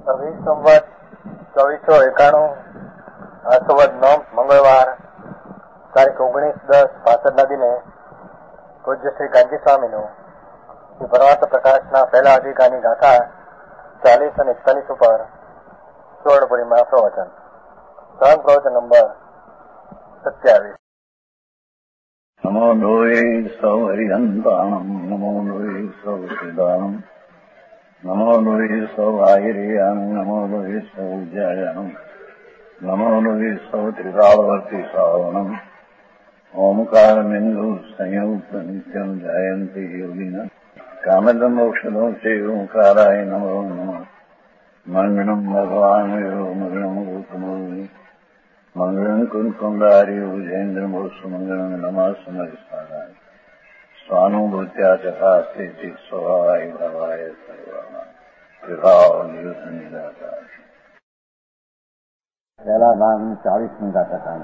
સંવત 2491 આસોવદ 9 મંગળવાર તારીખ 19/10/65 દિને પૂજ્ય શ્રી ગાંધી સ્વામીનું શ્રી પરમાર્થ પ્રકાશના પહેલા અધિકારની ગાથા 40 અને 41 ઉપર સોળપુરીમાં પ્રવચન. સહન પ્રવચન નંબર 27. નમો લોહે સૌ હરિહંતાણમ નમો લોહે સૌ સિદ્ધાણમ નમો લોહે સૌ આહિર્યાન નમો લોહે સૌ જયાનમ નમો લોહે સૌ ત્રિકાળવર્તી સાવનમ ઓમકાર બિંદુ સંયુક્ત નિત્યમ જયંતિ યોગિન કામદમ મોક્ષદો સે ઓંકારાય નમો નમઃ. મંગળમ ભગવાન મંગળમ ગૌતમોની મંગળમ કુંકુંડારી ઉજેન્દ્રમો સુમંગળમ નમઃ સમરિસ્વારાય સ્વાનુભૂત્યા ચકાસ્તે સ્વભાવાય ભવાય સર્વમાં વિભાવ નિદાતા. પહેલા ભાગની 40મી ગાથા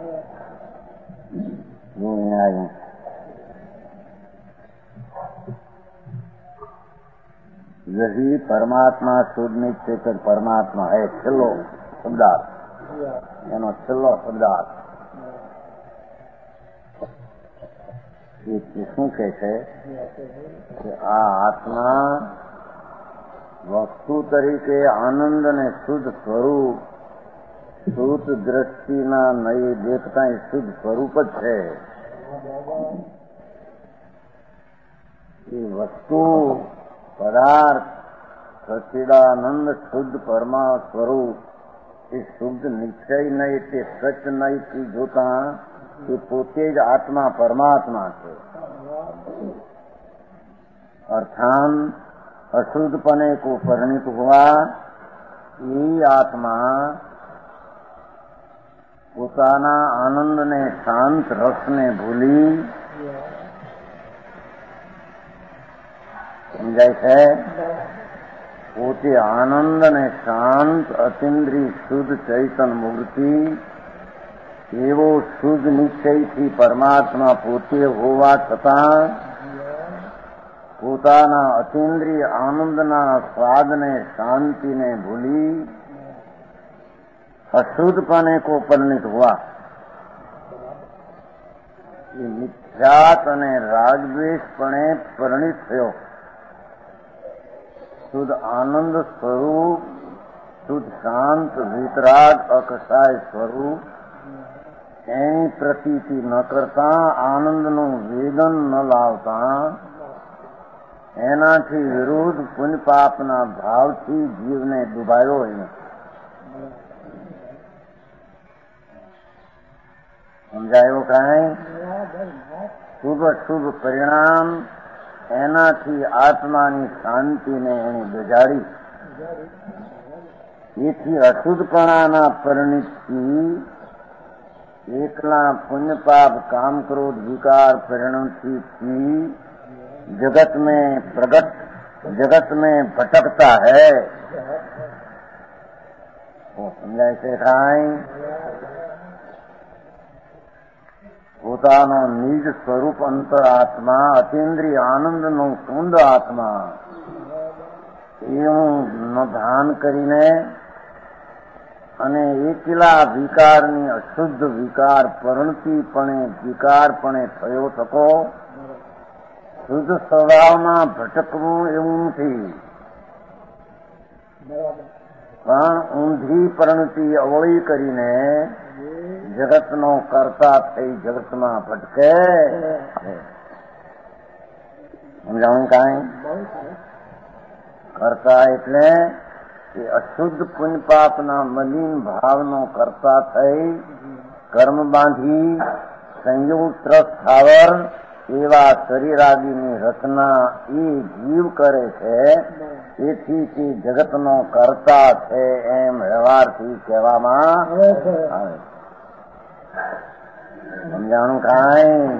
यही परमात्मा शुद्ध निश्चय कर परमात्मा है छेल्लो शब्दार्थ, એનો છેલ્લો શબ્દાર્થ શું કહે છે કે આ આત્મા વસ્તુ તરીકે આનંદ અને શુદ્ધ સ્વરૂપ શુદ્ધ દ્રષ્ટિના નહીં દેખતા શુદ્ધ સ્વરૂપ જ છે. એ વસ્તુ પદાર્થ સચ્ચિદાનંદ શુદ્ધ પરમા સ્વરૂપ એ શુદ્ધ નિશ્ચય નહીં તે સચ નહીંથી જોતા એ પોતે જ આત્મા પરમાત્મા છે. अर्थान अशुद्धपने को परिणित हुआ ये आत्मा પોતાના આનંદને શાંત રસને ભૂલી સમજાય છે પોતે આનંદ અને શાંત અતિન્દ્રિય શુદ્ધ ચૈતન મૂર્તિ એવો શુદ્ધ નિશ્ચયથી પરમાત્મા પોતે હોવા છતાં પોતાના અતિન્દ્રિય આનંદના સ્વાદને શાંતિને ભૂલી अशुद्धपने को परिणित हुआ. ये मिथ्यात અને રાગદ્વેષપણે પરિણિત થયો. શુદ્ધ આનંદ સ્વરૂપ શુદ્ધ શાંત વિતરાગ અકસાય સ્વરૂપ એની પ્રતીતિ ન કરતા આનંદનું વેદન ન લાવતા એનાથી વિરુદ્ધ પુણ્ય પાપના ભાવથી જીવને ડૂબાયો હોય. સમજાયો કાંઈ? શુભ શુભ પરિણામ એનાથી આત્માની શાંતિને એની બજાડી. એથી અશુદ્ધપણાના પરિણિતથી એકલા પુण्य पाप काम क्रोध विकार परिणति जगत में भटकता है. समझाय છે કાંઈ? પોતાનો નિજ સ્વરૂપ અંતર આત્મા અતિન્દ્રિય આનંદનો શુદ્ધ આત્મા એવું ભાન કરીને અને એકલા વિકારની અશુદ્ધ વિકાર વિકારપણે થયો થકો શુદ્ધ સ્વભાવમાં ભટકવું એવું નથી, પણ ઊંધી પરિણતિ અવળી કરીને જગતનો કરતા થઈ જગતમાં ભટકે. સમજાવું કાંઈ? કરતા એટલે કે અશુદ્ધ પુણ્ય પાપના મલિન ભાવનો કરતા થઈ કર્મ બાંધી સંયુક્ત સ્થાવર એવા શરીરાદિની રચના એ જીવ કરે છે. તેથી તે જગતનો કરતા છે એમ વ્યવહારથી કહેવામાં આવે. સમજાણું કાંઈ?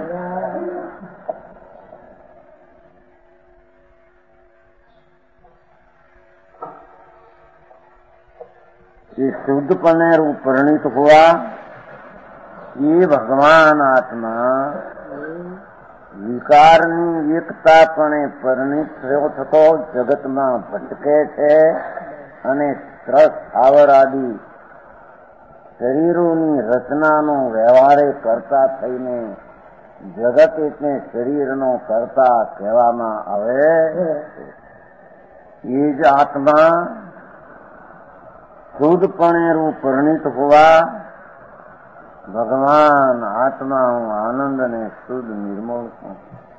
ये शुद्धपने रूप परिणित हुआ ये भगवान आत्मा વિકારની એકતાપણે પરિણિત થયો થતો જગતમાં ભટકે છે અને ત્રસ સ્થાવર આદિ શરીરોની રચનાનો વ્યવહારે કરતા થઈને જગત એટલે શરીરનો કરતા કહેવામાં આવે. એ જ આત્મા શુદ્ધપણેરું પરિણિત હોવા ભગવાન આત્મા હું આનંદ અને શુદ્ધ નિર્મળ છું.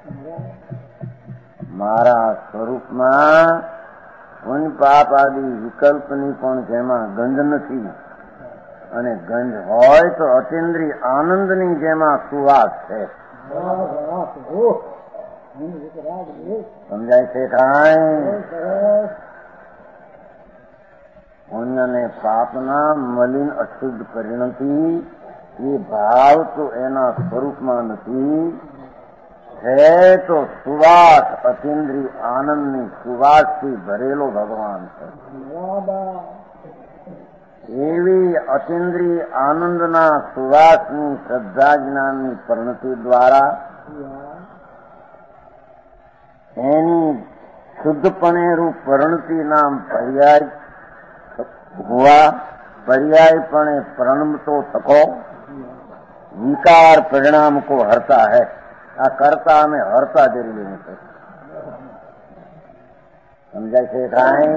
મારા સ્વરૂપમાં પુણ્ય પાપ આદિ વિકલ્પની પણ જેમાં ગંધ નથી, અને ગંધ હોય તો અતિન્દ્રિય આનંદની જેમાં સુવાસ છે. સમજાય છે કાંઈ? પુણ્ય અને પાપના મલિન અશુદ્ધ પરિણતિ એ ભાવ તો એના સ્વરૂપમાં નથી, છે તો સુવાસ અતિન્દ્રિય આનંદની સુવાસથી ભરેલો ભગવાન છે. એવી અતિન્દ્રિય આનંદના સુવાસની શ્રદ્ધા જ્ઞાનની પરિણતિ દ્વારા એની શુદ્ધપણેરું પરિણતિ નામ પર્યાય हुआ, पर्यायपणे प्रणमतो थको विकार परिणाम को हरता है. आ करता में हरता जरूरी है. समझाय છે કાંઈ?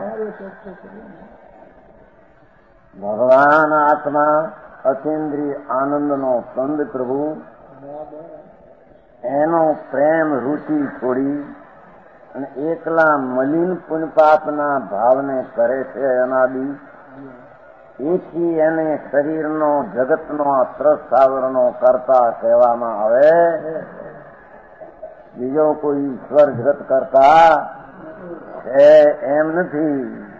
ભગવાન આત્મા અતિન્દ્રિય આનંદનો કંદ પ્રભુ એનો પ્રેમ રુચિ છોડી અને એકલા મલિન પુણ્યપાપના ભાવને કરે છે અનાદિ. એથી એને શરીરનો જગતનો ત્રસ્તાવરનો કરતા કહેવામાં આવે. બીજો કોઈ ઈશ્વર જગત કરતા છે એમ નથી.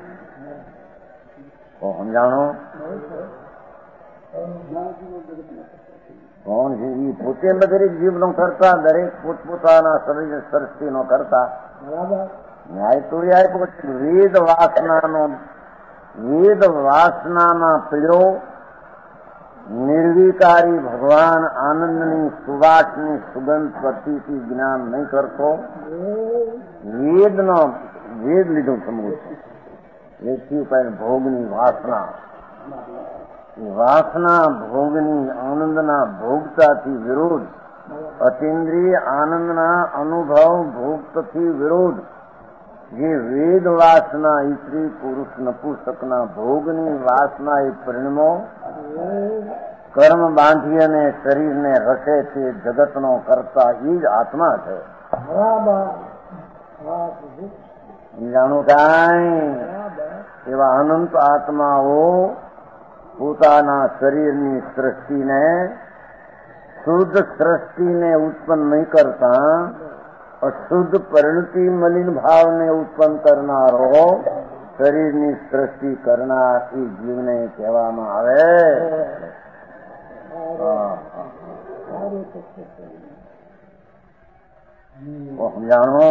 સમજાણો? કોણ છે? એ પોતે દરેક જીવનો કરતા, દરેક પોતપોતાના શરીર સૃષ્ટિનો કરતા. ન્યાય તો વેદ વાસનાના પીડો નિર્વિકારી ભગવાન આનંદની સુવાસની સુગંધ પ્રતિથી જ્ઞાન નહીં કરતો. વેદ લીધો સમૂહ વેદથી ઉપર ભોગની વાસના, વાસના ભોગની આનંદના ભોગતાથી વિરોધ, અતિન્દ્રિય આનંદના અનુભવ ભોગથી વિરોધ. જે વેદ વાસના સ્ત્રી પુરુષ નપુંસકના ભોગની વાસના એ પરિણમો કર્મ બાંધી અને શરીરને રસે તે જગતનો કરતા એ જ આત્મા છે. જાણું કાંઈ? એવા અનંત આત્માઓ પોતાના શરીરની સૃષ્ટિને શુદ્ધ સૃષ્ટિને ઉત્પન્ન નહીં કરતા અશુદ્ધ પરિણતિ મલિન ભાવને ઉત્પન્ન કરનારો શરીરની સૃષ્ટિ કરનાર એ જીવને કહેવામાં આવે. જાણો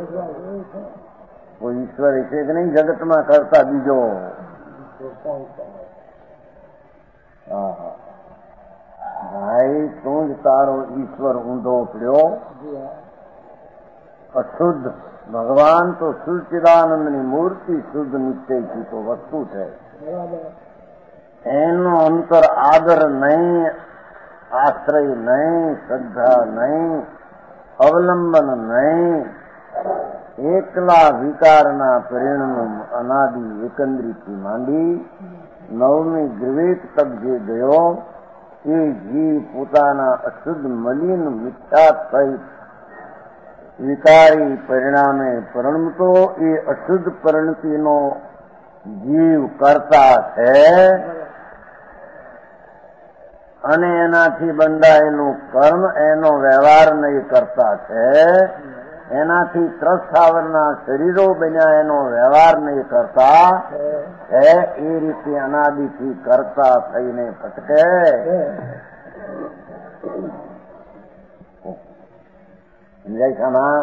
કોઈ ઈશ્વર છે કે નહીં જગતમાં કરતા બીજો? ભાઈ તું જ તારો ઈશ્વર ઊંધો પડ્યો. અશુદ્ધ ભગવાન તો સચ્ચિદાનંદની મૂર્તિ શુદ્ધ નિશ્ચયથી તો વસ્તુ છે. એનો અંતર આદર નહીં, આશ્રય નહીં, શ્રદ્ધા નહીં, અવલંબન નહીં. એકલા વિકારના પરિણામ અનાદિ એકંદરીથી માંડી નવમી ગ્રવેક તક જે ગયો એ જીવ પોતાના અશુદ્ધ મલિન મિથ્યા થઈ વિકારી પરિણામે પરિણમતો એ અશુદ્ધ પરિણતિનો જીવ કરતા છે. અને એનાથી બંધાયેલું કર્મ એનો વ્યવહાર નહીં કરતા છે. એનાથી ત્રસ્તાવરના શરીરો બન્યા એનો વ્યવહાર નહીં કરતા છે. એ રીતે અનાદિથી કરતા થઈને ભટકે. સમજાય છે ના?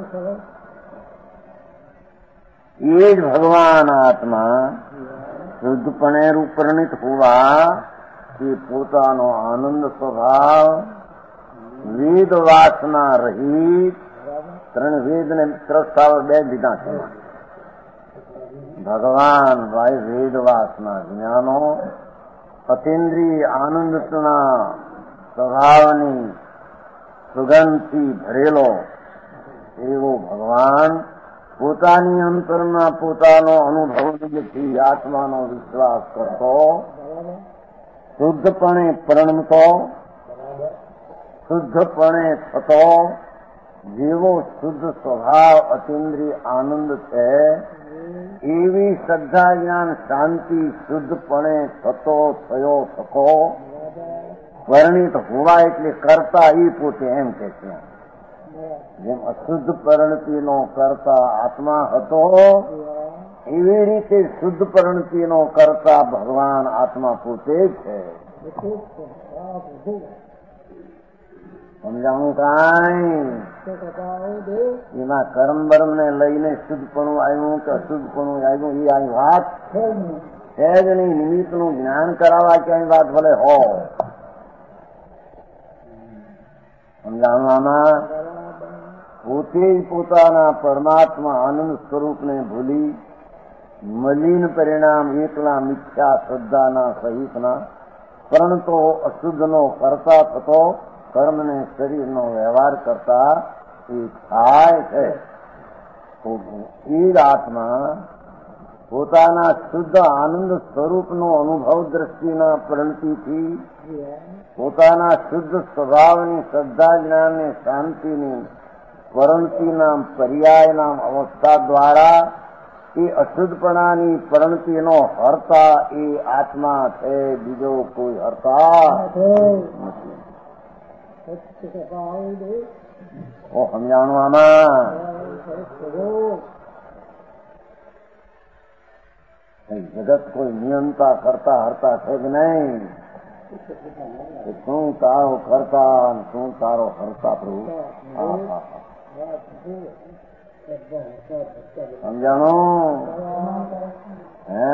એ જ ભગવાન આત્મા શુદ્ધપણે રૂપરણિત હોવા એ પોતાનો આનંદ સ્વભાવ વેદ વાસના રહિત ત્રણ વેદ ને ત્રસ્તાવર બે લીધા છે. ભગવાન વેદ વાસના જ્ઞાનો અતિન્દ્રિય આનંદના સ્વભાવની સુગંધથી ભરેલો એવો ભગવાન પોતાની અંતરના પોતાનો અનુભવથી આત્માનો વિશ્વાસ કરતો, શુદ્ધપણે પરણતો, શુદ્ધપણે થતો, જેવો શુદ્ધ સ્વભાવ અતિન્દ્રિય આનંદ છે એવી શ્રદ્ધા જ્ઞાન શાંતિ શુદ્ધપણે થતો થયો થકો વર્ણિત હોવા એટલે કરતા એ પોતે એમ કે છે. જેમ અશુદ્ધ પરિણતિનો કરતા આત્મા હતો એવી રીતે શુદ્ધ પરિણતિનો કરતા ભગવાન આત્મા પોતે છે. સમજાણું કાંઈ? એમાં કર્મ બર્મ ને લઈને શુદ્ધપણું આવ્યું કે અશુદ્ધપણું આવ્યું એ આવી વાત છે જ નહીં. નિમિત્તનું જ્ઞાન કરાવવા ક્યાંય વાત ભલે હો. સમજાવવામાં પોતે જ પોતાના પરમાત્મા આનંદ સ્વરૂપને ભૂલી મલિન પરિણામ એકલા મિથ્યા શ્રદ્ધાના સહિતના પરંતુ અશુદ્ધનો કરતા થતો કર્મને શરીરનો વ્યવહાર કરતા એ થાય છે. એ જ આત્મા પોતાના શુદ્ધ આનંદ સ્વરૂપનો અનુભવ દ્રષ્ટિના પરિણતિથી પોતાના શુદ્ધ સ્વભાવની શ્રદ્ધા જ્ઞાનની શાંતિની પરિણતિના પર્યાયના અવસ્થા દ્વારા એ અશુદ્ધપણાની પરિણતિનો હર્તા એ આત્મા છે. બીજો કોઈ હર્તા નથી. સમજાણું આમાં જગત કોઈ નિયંતા કરતા હરતા છે કે નહીં? શું તારો કરતા શું તારો હરતા પ્રભુ? સમજાણું? હે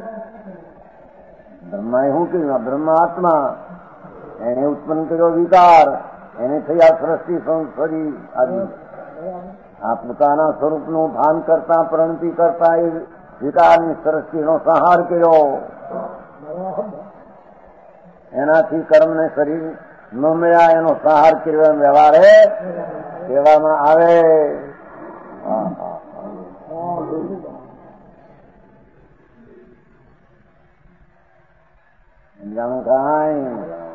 બ્રહ્મા શું કહ્યું? બ્રહ્માત્મા એને ઉત્પન્ન કર્યો વિકાર, એને થઈ આ સૃષ્ટિ સંસ્કરી આદિ. આ પોતાના સ્વરૂપનું ભાન કરતા પ્રણતિ કરતા એ વિકારની સૃષ્ટિનો સંહાર કર્યો. એનાથી કર્મને શરીર ન મળ્યા એનો સંહાર કર્યો એમ વ્યવહારે કહેવામાં આવે. સમજાણું કાંઈ?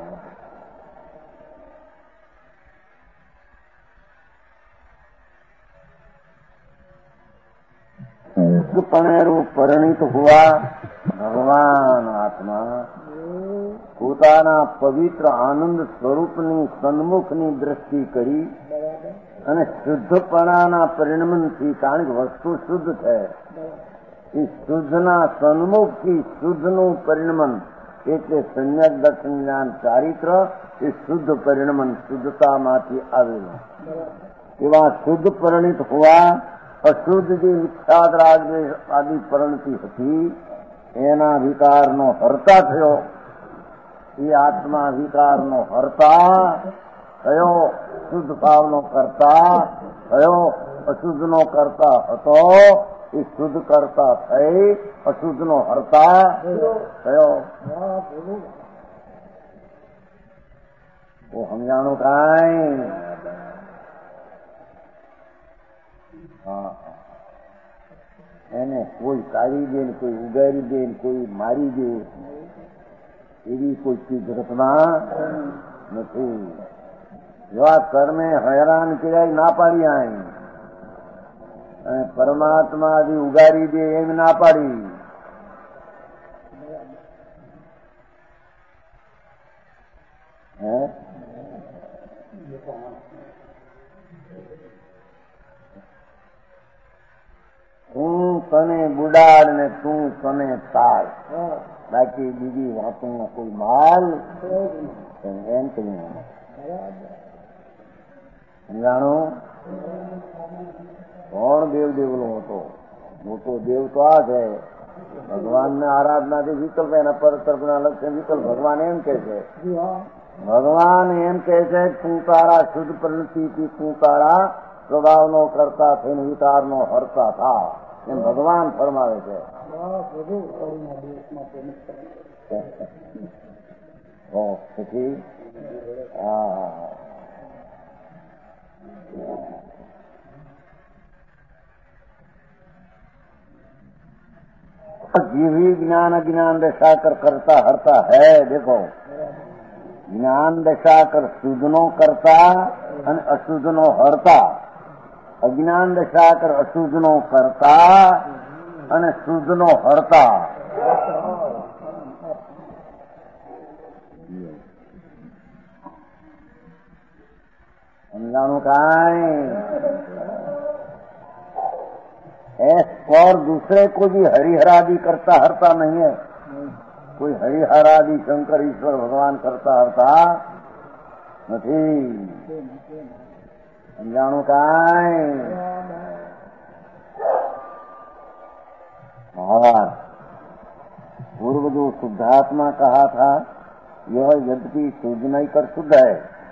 પરિણિત હુआ ભગવાન આત્મા પોતાના પવિત્ર આનંદ સ્વરૂપની સન્મુખની દ્રષ્ટિ કરી અને શુદ્ધપણાના પરિણમનથી, કારણ કે વસ્તુ શુદ્ધ છે, એ શુદ્ધના સન્મુખથી શુદ્ધનું પરિણમન એટલે સમ્યક દર્શન જ્ઞાન ચારિત્ર એ શુદ્ધ પરિણમન શુદ્ધતામાંથી આવેલું. એવા શુદ્ધ પરિણિત હોવા અશુદ્ધ જે વિખ્યાત રાગ આદિ પરિણતિ હતી એના વિકારનો હર્તા થયો. એ આત્મા વિકારનો હર્તા થયો, શુદ્ધ ભાવનો કરતા થયો. અશુદ્ધનો કરતા હતો એ શુદ્ધ કરતા થઈ અશુદ્ધનો હર્તા થયો. સમજાણું કાંઈ? એને કોઈ કાઢી દે, કોઈ ઉગાડી દે, કોઈ મારી દે એવી કોઈ ચીજ રચના નથી. એવા કર્મે હેરાન કર્યા ના પાડી આઈ અને પરમાત્મા જે ઉગાડી દે એમ ના પાડી. હે તું તને બુડાડ ને તું તને તાર, બાકી બીજી વાતોનો કોઈ માલ એમ કહ્યું. સમજાણું? કોણ દેવ દેવલો હતો? મોટો દેવ તો આ છે. ભગવાનને આરાધનાથી વિકલ્પ, એના પર તરફના લક્ષ્ય વિકલ્પ. ભગવાન એમ કે છે, ભગવાન એમ કે છે તું તારા શુદ્ધ પ્રવૃત્તિથી તું તારા સ્વભાવનો કરતા થઈને વિકારનો હરતા થા. એમ ભગવાન ફરમાવે છે. પછી जीवी ज्ञान अज्ञान दशा कर करता हरता है. देखो ज्ञान दशा कर શુદ્ધનો કરતા અને અશુદ્ધનો હરતા, અજ્ઞાન દશા કર અશુદ્ધનો કરતા અને શુદ્ધનો હરતા. સમજાણું કાંઈ? और दूसरे को भी हरिहरादि करता हरता नहीं है. कोई हरिहरादि शंकर ईश्वर भगवान करता हरता नहीं. समझाणु कांई? और पूर्व जो शुद्धात्मा कहा था, यह यद्यपि शुद्ध नहीं कर शुद्ध है,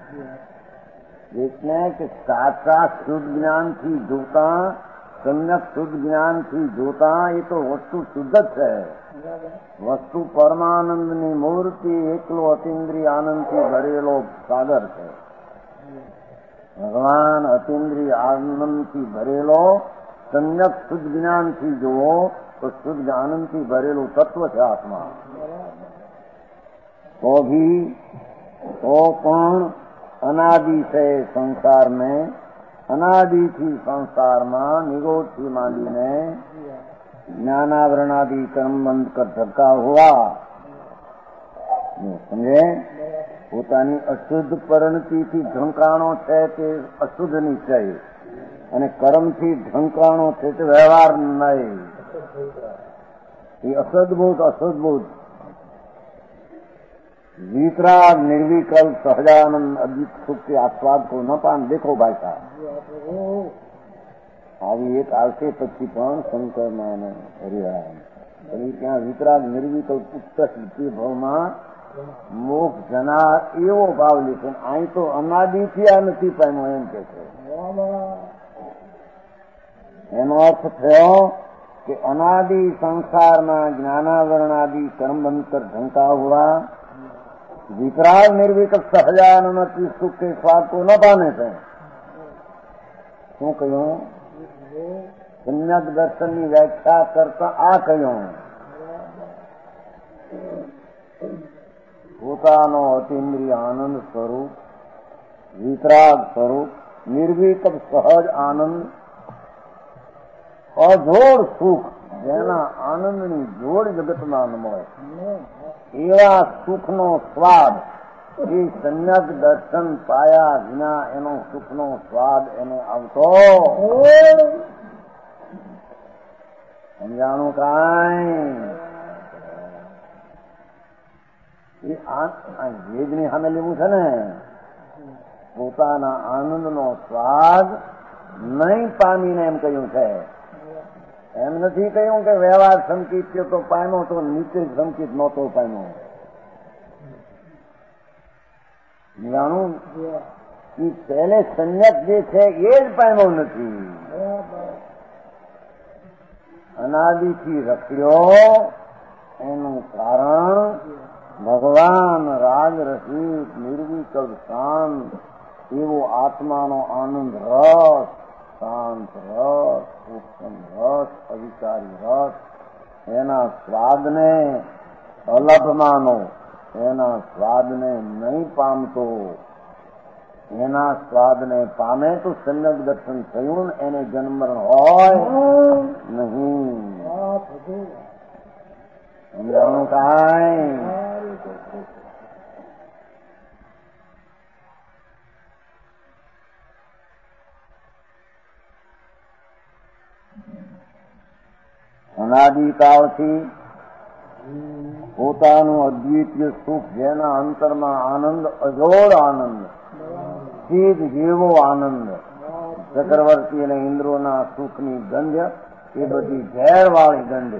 इसने कि साक्षात शुद्ध ज्ञान थी जोता, सम्यक शुद्ध ज्ञान थी जोता, ये तो वस्तु शुद्ध है. वस्तु परमानंदની મૂર્તિ, એકલો અતિન્દ્રિય આનંદથી ભરેલો સાગર છે. ભગવાન અતિન્દ્રિય આનંદથી ભરેલો सम्यक શુદ્ધ જ્ઞાનથી જુઓ તો શુદ્ધ આનંદથી ભરેલું તત્વ છે આત્મા. તો પણ અનાદિ છે સંસાર में, અનાદિથી સંસારમાં નિરોધથી માંડીને જ્ઞાનાવરણાદિ કર્મબંધ કર ધક્કા હુआ. સમજે? પોતાની અશુદ્ધ પરિણતિથી ઢંકાણો છે તે અશુદ્ધ નિશ્ચય, અને કર્મથી ઢંકાણો છે તે વ્યવહાર નહીં. એ અસદબોધ અસદબોધ वीतराग निर्विकल्प सहजानंद अद्वित सुख के आस्वाद को न पान. देखो भाई साहब, આવી એક આવશે પછી પણ શંકરમાં હરિહરામ ત્યાં વિતરાગ નિર્વિકલ્પ ઉત્કૃષ્ટ ભાવમાં મોક્ષ જનાર એવો ભાવ લેશે. અહીં તો અનાદિથી આ નથી પામ્યો એમ કે છે. એનો અર્થ થયો કે અનાદિ સંસારના જ્ઞાનાવરણાદિ કર્મબંધ કર ઢંકા હુआ, वितराग निर्विकल्प सहजानंद सुख के स्वाद को न पाने से. શું કહ્યું? सम्यक દર્શનની વ્યાખ્યા કરતા આ કહ્યું, પોતાનો અતિન્દ્રિય આનંદ સ્વરૂપ, વિતરાગ સ્વરૂપ, નિર્વિકલ્પ સહજ આનંદ, અજોડ સુખ, જેના આનંદની જોડ જગતમાં ન મળે એવા સુખનો સ્વાદ એ સમ્યક દર્શન પાયા વિના એનો સુખનો સ્વાદ એને આવતો. સમજાણું કાંઈ? એ વેદની સામે લેવું છે ને. પોતાના આનંદનો સ્વાદ નહીં પામીને એમ કહ્યું છે. એમ નથી કહ્યું કે વ્યવહાર સંકિત થયો તો પામ્યો, તો નીચે સંકિત નહોતો પામ્યો. જાણું એ પહેલે સંયત જે છે એ જ પામ્યો નથી. અનાદિથી રખ્યો એનું કારણ ભગવાન રાજરસિક નિર્વિકલ્પ શાંત એવો આત્માનો આનંદ રસ, શાંત રસ, સૂક્ષ્મ રસ, અવિચારી રસ, એના સ્વાદને અલભ માનો, એના સ્વાદને નહીં પામતો. એના સ્વાદને પામે તો સમ્યક દર્શન થયું, એને જન્મ મરણ હોય નહીં. સમજાણું કાંઈ? અનાદિકાળથી પોતાનું અદ્વિતીય સુખ, જેના અંતરમાં આનંદ, અજોડ આનંદ, ચીજ જેવો આનંદ, ચક્રવર્તી અને ઇન્દ્રોના સુખની ગંધ એ બધી ઝેરવાળી ગંધ,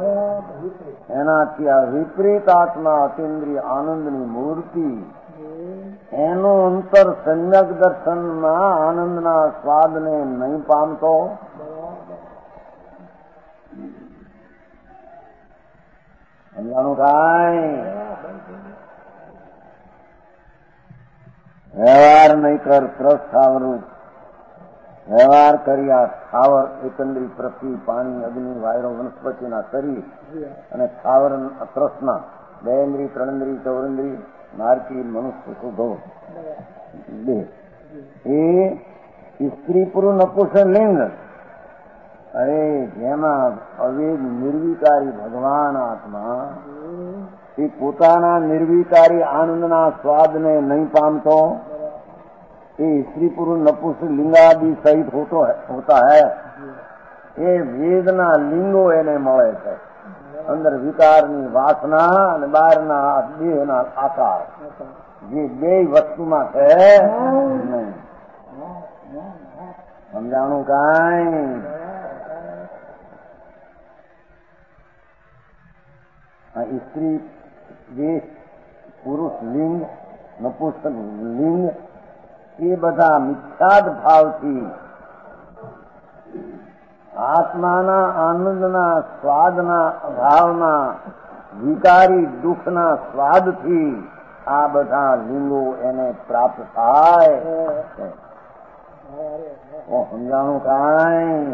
એનાથી આ વિપરીત આત્મા અતિન્દ્રિય આનંદની મૂર્તિ, એનું અંતર સમ્યક દર્શનમાં આનંદના સ્વાદને નહીં પામતો. સમજાણું કાંઈ વ્યવહાર નહીં કર ત્રસ થાવરું વ્યવહાર કર્યા સ્થાવર એકંદરી પૃથ્વી પાણી અગ્નિ વાયરો વનસ્પતિના શરીર અને સ્થાવર ત્રસના બે ઇન્દ્રી ત્રણેન્દ્રી ચૌરેન્દ્રી નારકી મનુષ્ય સુધો બે એ સ્ત્રી પુરુષ નપુંસક લિંગ અરે જેમાં અવેદ નિર્વિકારી ભગવાન આત્મા એ પોતાના નિર્વિકારી આનંદના સ્વાદને નહીં પામતો એ સ્ત્રી પુરુષ નપુંસક લિંગાદि સહિત હોતા હૈ એ વેદના લિંગો એને મળે છે અંદર વિકારની વાસના અને બહારના દેહના આકાર જે બે વસ્તુમાં છે નહીં સમજાણું કાંઈ સ્ત્રી જે પુરુષ લિંગ નપુંસક લિંગ એ બધા મિથ્યાદ ભાવથી આત્માના આનંદના સ્વાદના અભાવના વિકારી દુઃખના સ્વાદથી આ બધા લિંગો એને પ્રાપ્ત થાય સમજાણું કાંઈ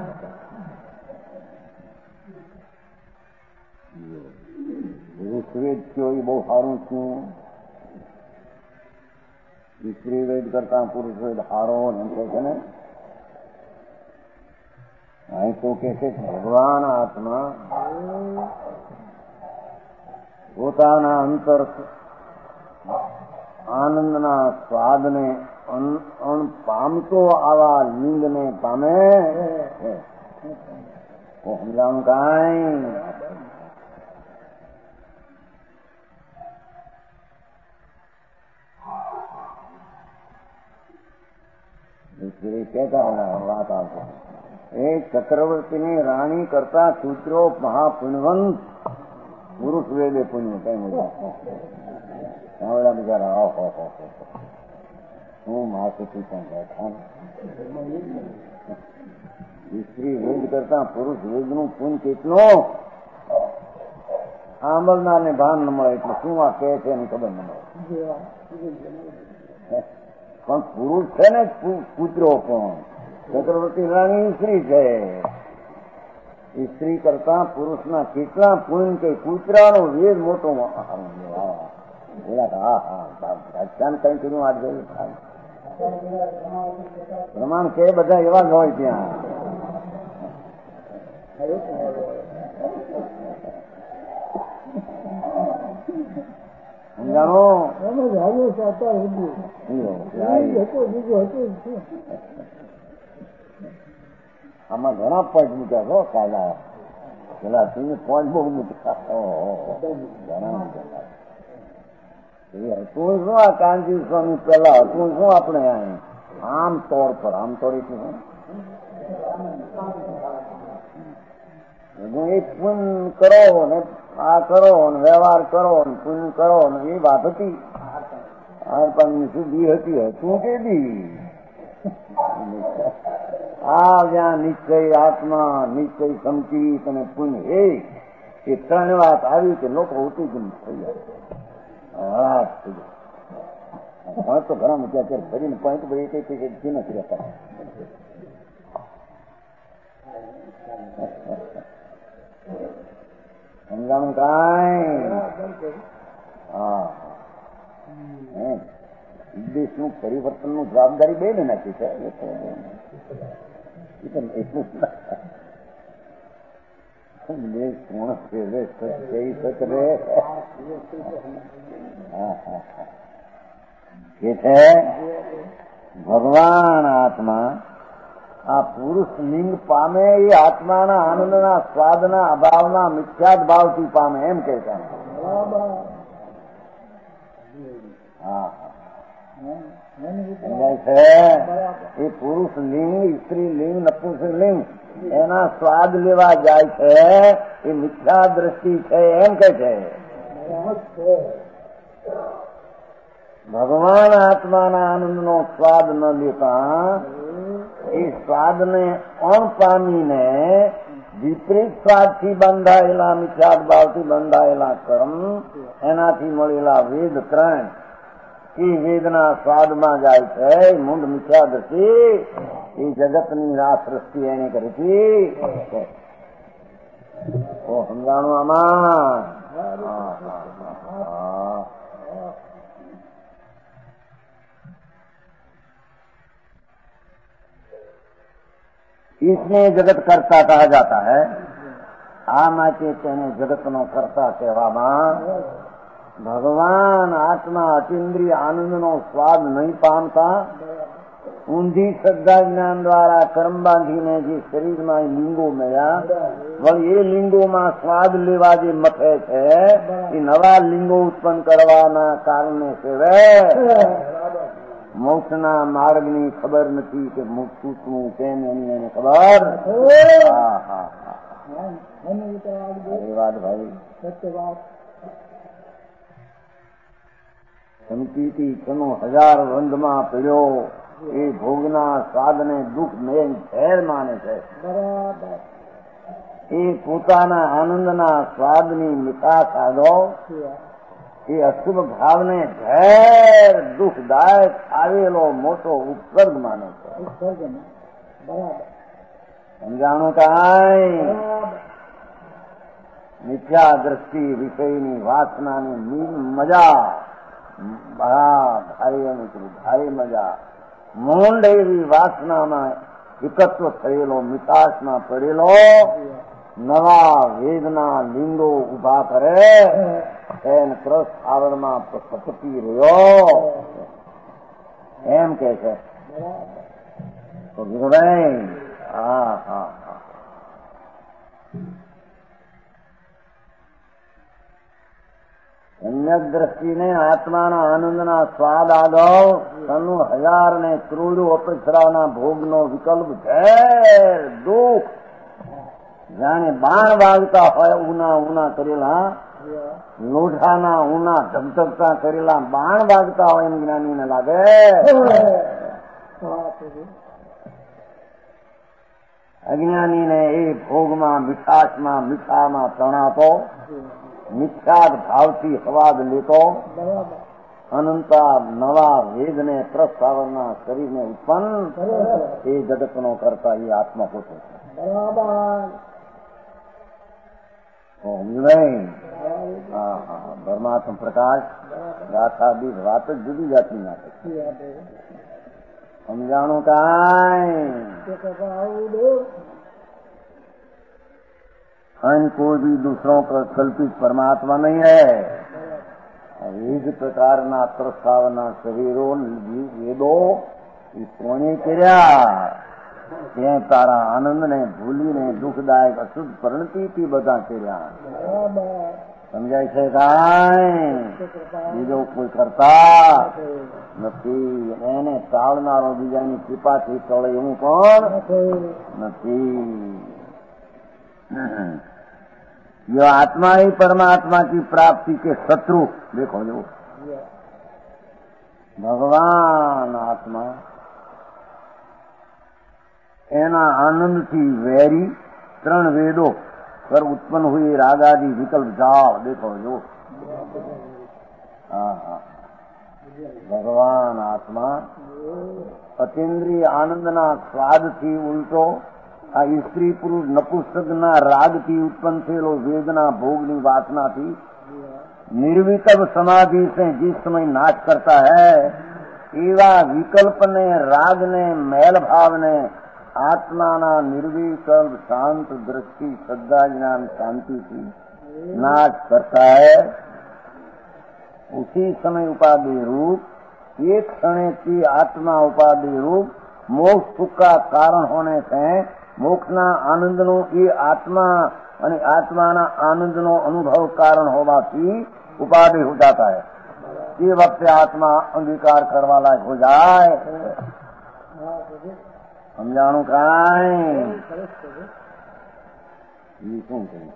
ઋષવેદ કયો એ બહુ સારું છું સ્ત્રી વેદ કરતા પુરુષ વેદ હારો એમ કહે છે ને અહીં તો કે છે ભગવાન આત્મા પોતાના અંતર આનંદના સ્વાદને પામતો આવા લિંગને પામે સમજાણું કાંઈ કહેતા વાત આવશે એ ચક્રવર્તીની રાણી કરતા સૂત્રો મહાપુણ્યવંત પુરુષ વેદે પુણ્ય કઈ બધા બિચારા હું માસુથી પણ બેઠા સ્ત્રી વેદ કરતા પુરુષ વેદનું પુણ્ય કેટલું સાંભળનારને ભાન ન મળે એટલે શું આ કહે છે એની ખબર ન મળે પણ પુરુષ છે ને પુત્રો પણ ચક્રવર્તી રાણી સ્ત્રી છે સ્ત્રી કરતા પુરુષના કેટલા પુણ્ય કે કૂતરાનો વેદ મોટો રાજસ્થાન કઈ કર્યું આજ ગયું પ્રમાણ કે બધા એવા જ હોય ત્યાં સમજાણો આમાં ઘણા પોઈન્ટ મૂક્યા છો કાલા પેલા તમે પોઈન્ટ બહુ મૂક્યા તું શું આ કાનજી સ્વામી પેલા હતું શું આપણે આમ તોડ પર આમ તોડી શું એક પુણ્ય કરો ને આ કરો ને વ્યવહાર કરો ને પુણ્ય કરો ને એ વાત હતી પણ શુદ્ધિ હતી તું કે દી આ જ્યાં નિશ્ચય આત્મા નિશ્ચય સંકિત અને પુણ્ય એ ત્રણ વાત આવી કે લોકો ઉતી જ થઈ જાય તો ઘણા મૂક્યા ત્યારે ફરીને પોઈન્ટ બધી કઈ નથી રહેતા સમજાણું કાંઈ હા દેશનું પરિવર્તનનું જવાબદારી બે ને નાખી છે એટલું દેશ પૂર્ણ કે છે ભગવાન આત્મા આ પુરુષ લિંગ પામે એ આત્માના આનંદના સ્વાદના અભાવના મિથ્યાદ ભાવથી પામે એમ કે છે એ પુરુષ લિંગ સ્ત્રી લિંગ નપુંસક લિંગ એના સ્વાદ લેવા જાય છે એ મિથ્યા દ્રષ્ટિ છે એમ કે છે ભગવાન આત્માના આનંદનો સ્વાદ ન લેતા એ સ્વાદને અણ પામીને વિપરીત સ્વાદથી બંધાયેલા મિથ્યાદ ભાવથી બંધાયેલા કર્મ એનાથી મળેલા વેદ ત્રણ એ વેદના સ્વાદમાં જાય છે. મૂંડ મિથ્યા દ્રષ્ટિ એ જગતની આ સૃષ્ટિ એને કરી હતી. સમજાણું આમાં? इसमें जगत कर्ता कहा जाता है. आ માટે તેને જગતનો કર્તા કહેવામાં. ભગવાન આત્મા અતિન્દ્રિય આનંદનો સ્વાદ નહીં પામતા ઊંધી શ્રદ્ધા જ્ઞાન દ્વારા કર્મ બાંધીને જે શરીરમાં લિંગો મળ્યા, વળી એ લિંગોમાં સ્વાદ લેવા જે મથે છે એ નવા લિંગો ઉત્પન્ન કરવાના કારણે સેવે મોક્ષના માર્ગની ખબર નથી કે મોક્ષ શું કેમ એની એને ખબર. વાત ભાઈ સંકીર્તિ કનો હજાર વંદમાં પડ્યો એ ભોગના સ્વાદને દુઃખ મેન ઝેર માને છે. એ પોતાના આનંદના સ્વાદની મીઠાશ આગો એ અશુભ ભાવને ઝેર દુઃખદાયક આવેલો મોટો ઉપસર્ગ માને છે. સમજાણું કાંઈ? મિથ્યા દ્રષ્ટિ વિષયની વાસનાની મજા ભારે મજા. મૂંડ એવી વાસનામાં એકત્વ થયેલો મીઠાશમાં પડેલો નવા વેદના લિંગો ઉભા કરે એમ ક્રસ આવરણમાં સપટી રહ્યો એમ કે છે. તો ભાઈ સમ્યક દ્રષ્ટિને આત્માના આનંદના સ્વાદ આગળ તનુ હજાર ને કરોડો અપેક્ષાના ભોગનો વિકલ્પ ઝેર દુઃખ જાણે બાણ વાગતા હોય ઉના કરેલા લોઢાના ઉના ધગધગતા કરેલા બાણ વાગતા હોય એમ જ્ઞાનીને લાગે. અજ્ઞાનીને એ ભોગમાં મીઠાશમાં મીઠામાં તણાતો મિથ્યાદ ભાવથી સ્વાદ લેતો અનંતા નવા વેદને પ્રસ્તાવના શરીરને ઉત્પન્ન એ જગતનો કરતા એ આત્મા પોતે છે. પરમાત્મા પ્રકાશ ગાથા બીજ વાત જ જુદી જાતની નાખે. સમજાણું કાંઈ? अन्य कोई भी दूसरों का कल्पित परमात्मा नहीं है. विविध प्रकारना प्रस्तावना शरीरो वेदो એ કોણે કર્યા? ત્યાં તારા આનંદને ભૂલીને દુઃખદાયક અશુદ્ધ પરિણતિથી બધા કર્યા. સમજાય છે કાંઈ? બીજો કોઈ કરતા નથી. એને ટાળનારો બીજાની કૃપાથી ટળે એવું પણ નથી. जो आत्मा ही परमात्मा की प्राप्ति के शत्रु. देखो जो भगवान आत्मा एना आनंद थी वेरी त्रण वेदों पर उत्पन्न हुई रागादि विकल्प जाओ. देखो जो भगवान आत्मा अतीन्द्रिय आनंदना સ્વાદથી ઉલટો આ સ્ત્રી પુરુષ નપુંસકના રાગથી ઉત્પન્ન થયેલો વેદના ભોગની वासनाથી निर्विकल्प समाधि से जिस समय नाश करता है एवा विकल्पने रागने मैल भावने आत्माना निर्विकल्प शांत दृष्टि श्रद्धा ज्ञान शांति की नाश करता है. उसी समय उपाधि रूप एक क्षण की आत्मा उपाधि रूप मोक्ष सुख का कारण होने से મોક્ષના આનંદનો એ આત્મા અને આત્માના આનંદનો અનુભવ કારણ હોવાથી ઉપાધિ હો જાતા હૈ. તે વખતે આત્મા અંગીકાર કરવા લાયક હો જાય. સમજાણું કાંઈ? શું કહ્યું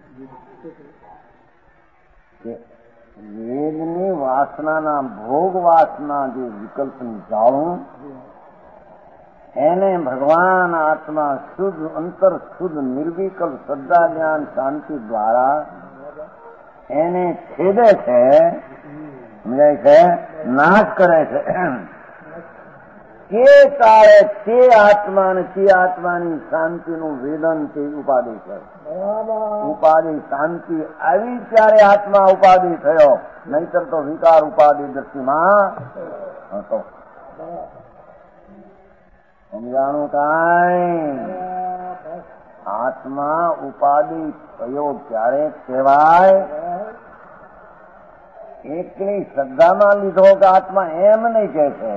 કે વેદની વાસનાના ભોગ વાસના જે વિકલ્પની જાળું એને ભગવાન આત્મા શુદ્ધ અંતર શુદ્ધ નિર્વિકલ્પ શ્રદ્ધા જ્ઞાન શાંતિ દ્વારા એને છેદે છે, સમજાય છે, નાશ કરે છે. તે કાળે તે આત્મા અને તે આત્માની શાંતિનું વેદન તે ઉપાધિ છે. ઉપાધિ શાંતિ આવી ત્યારે આત્મા ઉપાધિ થયો, નહીતર તો વિકાર ઉપાધિ દ્રષ્ટિમાં હતો. સમજાણું કાંઈ? આત્મા ઉપાધિ થયો ક્યારે કહેવાય? એકલી શ્રદ્ધામાં લીધો કે આત્મા એમ નહીં કે છે.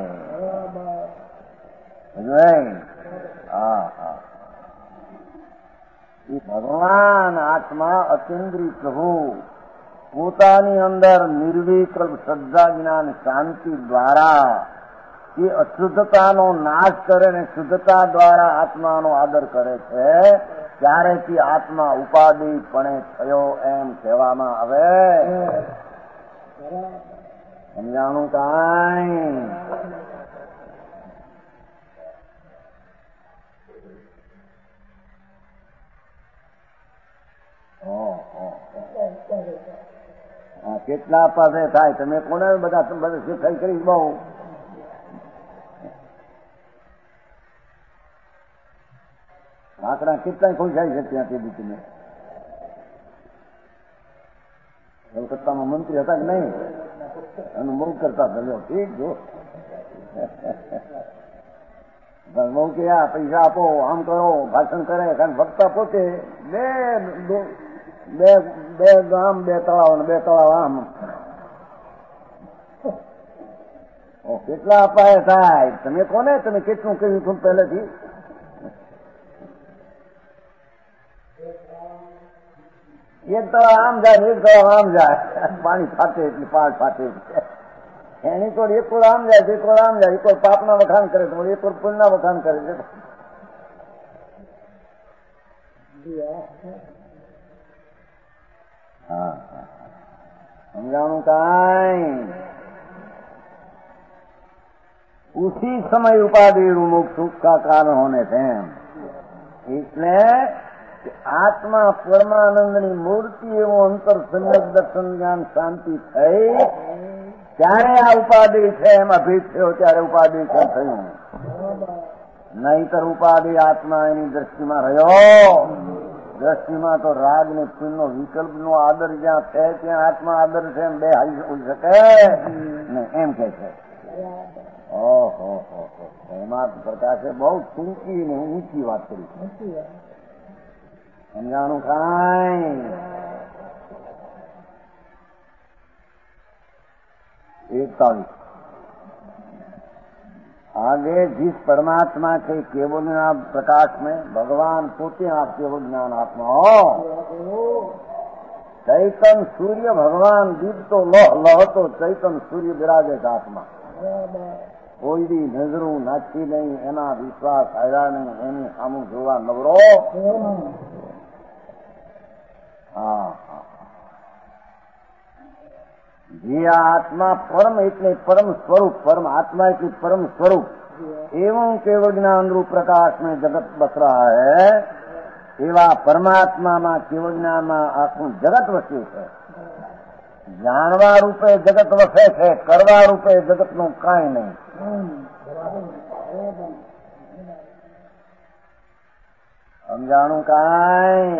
ભગવાન આત્મા અતિન્દ્રિય પ્રભુ પોતાની અંદર નિર્વિકલ્પ શ્રદ્ધા જ્ઞાન શાંતિ દ્વારા એ અશુદ્ધતાનો નાશ કરે ને શુદ્ધતા દ્વારા આત્માનો આદર કરે છે, ત્યારેથી આત્મા ઉપાધિપણે થયો એમ કહેવામાં આવે. સમજાણું કાંઈ? કેટલા પાસે થાય? તમે કોને બધા શીખાઈ કરી? બહુ આંકડા કેટલાય ખોજાય છે ત્યાંથી બી. તમે કલકત્તામાં મંત્રી હતા કે નહીં? એનું બહુ કરતા ભર્યો. ઠીક જો બહુ કે આ પૈસા આપો, આમ કરો, ભાષણ કરે. કારણ વક્તા પોતે બે ગામ, બે તળાવ ને બે તળાવ આમ. કેટલા અપાય થાય? તમે કોને? તમે કેટલું કહ્યું હતું પહેલેથી? એક તળાવ આમ જાય, એક તળાવ આમ જાય. પાણી ફાટે એટલે પાળ ફાટે. એની તો એક કોર આમ જાય, એક કોર આમ જાય. એક કોર પાપના વખાણ કરે તો એક કોર પુણ્યના વખાણ કરે છે. સમજાણું કાંઈ? उसी समय उपाधि रूप सुख का कारण होने थे. એટલે આત્મા પરમાનંદની મૂર્તિ એવું અંતર સમ્યક દર્શન જ્ઞાન શાંતિ થઈ ત્યારે આ ઉપાધિ છે એમાં ભેદ થયો, ત્યારે ઉપાધિ છે થયું. નહીતર ઉપાધિ આત્મા એની દ્રષ્ટિમાં રહ્યો. દ્રષ્ટિમાં તો રાગ ને પુણ્ય વિકલ્પ નો આદર જ્યાં છે ત્યાં આત્મા આદર છે એમ બે હોઈ શકે ને એમ કે છે. ઓહો એમાં પ્રકાશે બહુ ટૂંકી ને ઊંચી વાત કરી. समझाणु काई. एक आगे जिस परमात्मा के केवल ज्ञान प्रकाश में भगवान पोते आप केवल ज्ञान आत्मा हो. चैतन सूर्य भगवान दीप तो लह लह तो चैतन सूर्य विराजे आत्मा. કોઈ બી નજરું નાખી નહીં, એના વિશ્વાસ આવ્યા નહીં, એની સામું જોવા નવરો. જે આત્મા પરમ એટલે પરમ સ્વરૂપ, પરમ आत्मा એટલે परम स्वरूप एवं केवल ज्ञान रूप प्रकाश में जगत बस रहा है. एवा परमात्मा में केवल ज्ञान में आखું जगत વસ્યું છે. જાણવા રૂપે જગત વસે છે, કરવા રૂપે જગત નું કાંઈ નહીં. સમજાણું કાંઈ?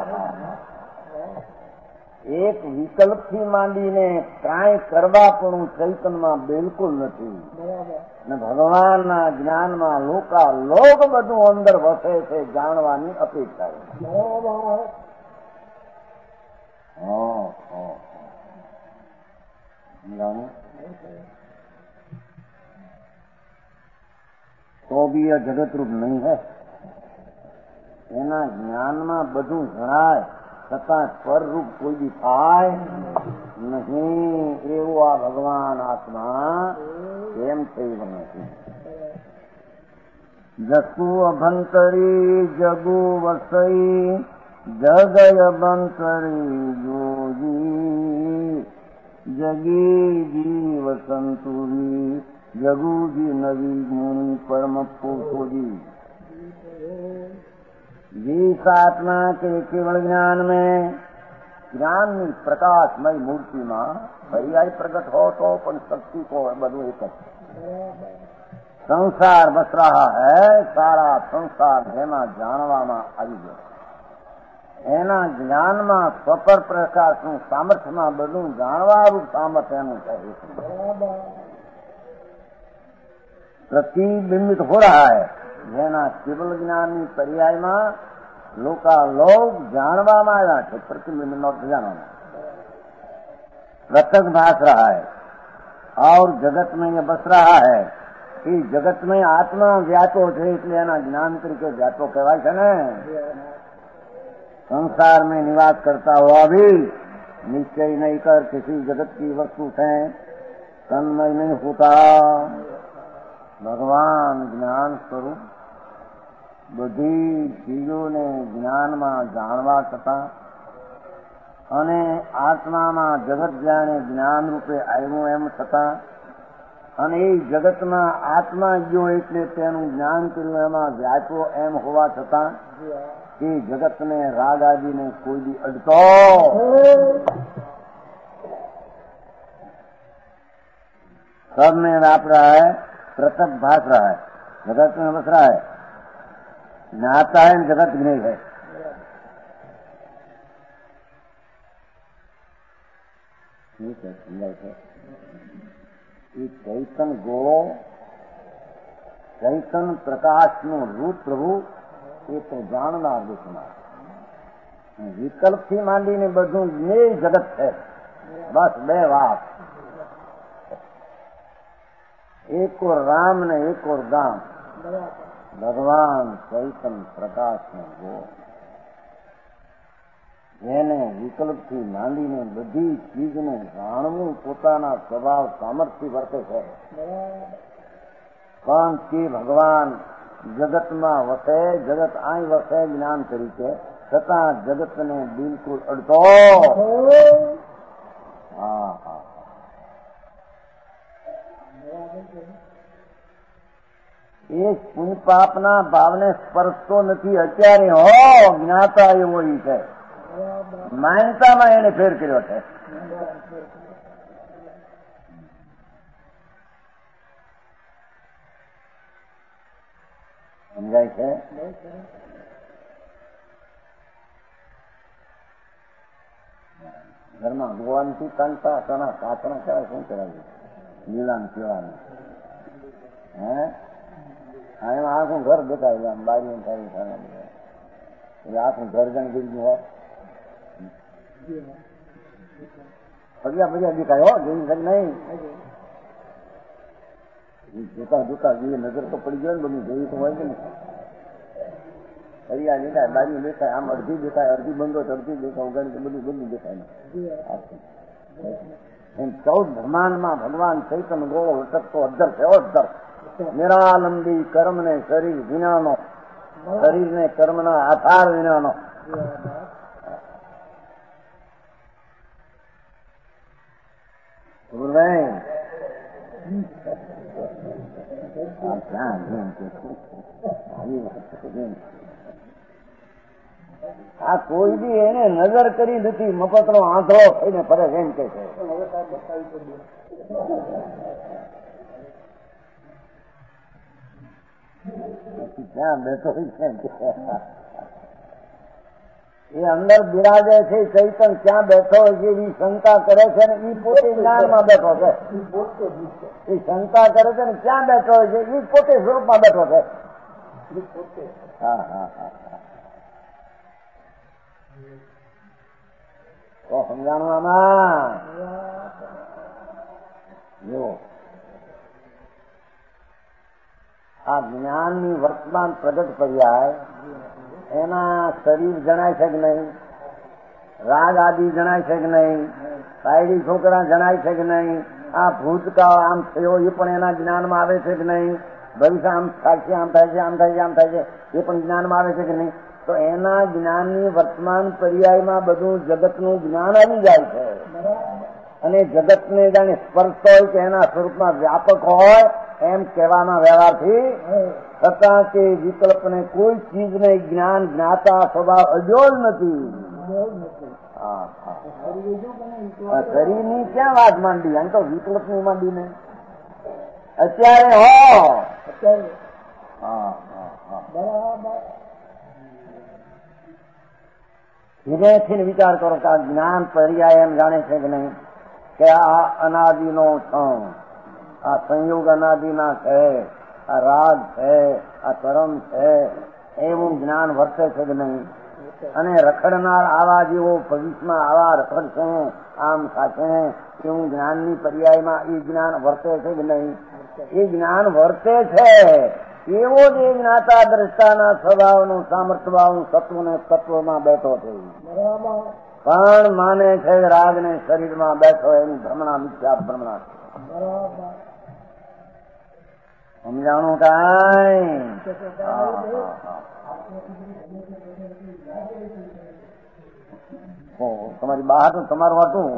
એક વિકલ્પથી માંડીને કાંઈ કરવા પણ ચૈતનમાં બિલકુલ નથી. ને ભગવાનના જ્ઞાનમાં લોક બધું અંદર વસે છે, જાણવાની અપેક્ષા. तो भी यह जगत रूप नहीं है. एना ज्ञान में બધું જણાય છતાં સ્વરૂપ કોઈ બી થાય નહીં. એવું આ ભગવાન આત્મા એમ થઈ બને છે. જસુ અભંતરી જગુ વસઈ જગય બંતરી જોજી જગી જીવ સંતુરી જગુજી નવી મુનિ પરમ પુરુષોજી जिस आत्मा के केवल ज्ञान में ज्ञान ની પ્રકાશમય મૂર્તિમાં પર્યાય પ્રગટ હો તો પણ શક્તિ કો બધું એક જ સંસાર બસ રહા હૈ સારા સંસાર જેમાં જાણવામાં આવી ગયો એના જ્ઞાનમાં સ્વપર પ્રકાશનું સામર્થ્યમાં બધું જાણવારૂપ સામર્થ્ય એનું છે प्रतिबिंबित हो रहा है જેના કેવલ જ્ઞાનની પર્યાયમાં લોકાલોક જાણવામાં આવ્યા છે प्रतिबिंब નો જાણવામાં प्रत्यक्ष भास रहा है और जगत में ये बस रहा है कि जगत में आत्मा व्यापो છે એટલે એના જ્ઞાન તરીકે વ્યાપો કહેવાય છે ને संसार में निवास करता हुआ भी निश्चय नहीं कर किसी जगत की वस्तु से तन्मय नहीं होता ભગવાન જ્ઞાન સ્વરૂપ બધી ચીજોને જ્ઞાનમાં જાણવા છતાં અને આત્મામાં જગત જાણે જ્ઞાન રૂપે આવ્યું એમ છતાં અને એ જગતમાં આત્મા ગયો એટલે તેનું જ્ઞાન કર્યું એમાં વ્યાપો એમ હોવા છતાં એ જગતને રાગ આદિને કોઈ દી અડતો सब में व्याप रहा है प्रत्यक्ष भास रहा है जगत में बस रहा है ज्ञाता है जगत नहीं है ठीक है समझाय છે એ ચૈતન ગોળો ચૈતન પ્રકાશનું રૂપ પ્રભુ એ તો જાણનાર દેખનાર વિકલ્પથી માંડીને બધું એ જગત છે બસ બે વાત एक और राम ने एक और दाम भगवान चैतन प्रकाश ने गो જેને વિકલ્પથી માંડીને બધી ચીજને જાણવું પોતાના સ્વભાવ સામર્થ્ય વર્તે છે પણ તે ભગવાન જગતમાં વસે જગત અહીં વસે જ્ઞાન તરીકે છતાં જગતને બિલકુલ અડતો હા હા એ પુણ્ય પાપના ભાવને સ્પર્શતો નથી અત્યારે હો જ્ઞાતા એવો ઈ છે માનતામાં એને ફેર કર્યો છે સમજાય છે ઘરમાં ભગવાનથી કાંતા કના કાચના કહેવાય શું કરાવ્યું લીલામ કેવાનું હે એમાં આખું ઘર દેખાય આમ બારી સારી સારા એટલે આખું ઘર જણ ગીર્યું હોય પગ્યા પગ્યા દેખાય હો જોઈ શકે નહીં જોતા જોતા જોઈએ નજર તો પડી ગયો ને બધું જોયું તો હોય કે નહીં ફરિયા દેખાય બારી દેખાય આમ અડધી દેખાય અડધી બંધો અડધી દેખાય ઉગાડી બધું બધું દેખાય એમ 14 બ્રહ્માંડમાં ભગવાન ચૈતન ગોળો લટકતો અદ્ધર છે અદ્ધર નિરાલંબી કર્મ ને શરીર વિનાનો શરીર ને કર્મના આધાર વિનાનો આ કોઈ બી એને નજર કરી નથી મફતનો આંધળો થઈને ફરે એમ કે છે ક્યાં બેઠો એ અંદર બિરાજે છે ચૈતન ક્યાં બેઠો હોય છે એવી શંકા કરે છે ને એ પોતે જ્ઞાનમાં બેઠો છે એ શંકા કરે છે ને ક્યાં બેઠો હોય છે એ પોતે સ્વરૂપમાં બેઠો છે હા હા હા તો સમજાણું આમાં જો આ જ્ઞાનની વર્તમાન પ્રગટ પર્યાય એના શરીર જણાય છે કે નહીં રાગ આદિ જણાય છે કે નહીં કાયડી છોકરા જણાય છે કે નહીં આ ભૂતકાળ આમ થયો એ પણ એના જ્ઞાનમાં આવે છે કે નહીં ભવિષ્ય આમ થાય છે આમ થાય છે આમ થાય છે આમ થાય છે એ પણ જ્ઞાનમાં આવે છે કે નહીં તો એના જ્ઞાનની વર્તમાન પર્યાયમાં બધું જગતનું જ્ઞાન આવી જાય છે અને જગતને જાણે સ્પર્શતો હોય કે એના સ્વરૂપમાં વ્યાપક હોય એમ કહેવાના વ્યવહારથી છતાં કે વિકલ્પને કોઈ ચીજને જ્ઞાન જ્ઞાતા સ્વભાવ અડ્યો જ નથી. શરીરની ક્યાં વાત માંડી, આમ તો વિકલ્પની માંડી ને અત્યારે ધીરેથી વિચાર કરો કે આ જ્ઞાન પર્યાય એમ જાણે છે કે નહીં કે આ અનાદિનો છું, આ સંયોગ અનાદિના છે, આ રાગ છે, આ કર્મ છે, એવું જ્ઞાન વર્તે છે કે નહીં? અને રખડનાર આવા જેવો ભવિષ્યમાં આવા રખડશે, આમ થશે, એવું જ્ઞાનની પર્યાયમાં એ જ્ઞાન વર્તે છે કે નહીં? એ જ્ઞાન વર્તે છે. એવો જ એ જ્ઞાતા દ્રષ્ટાના સ્વભાવનું સામર્થ્યભાવનું સત્વને તત્વમાં બેઠો છે, પણ માને છે રાગને શરીરમાં બેઠો એની ભ્રમણા મિથ્યા ભ્રમણા છે. સમજાણું કાંઈ? તમારી બહાર તો તમારું હતું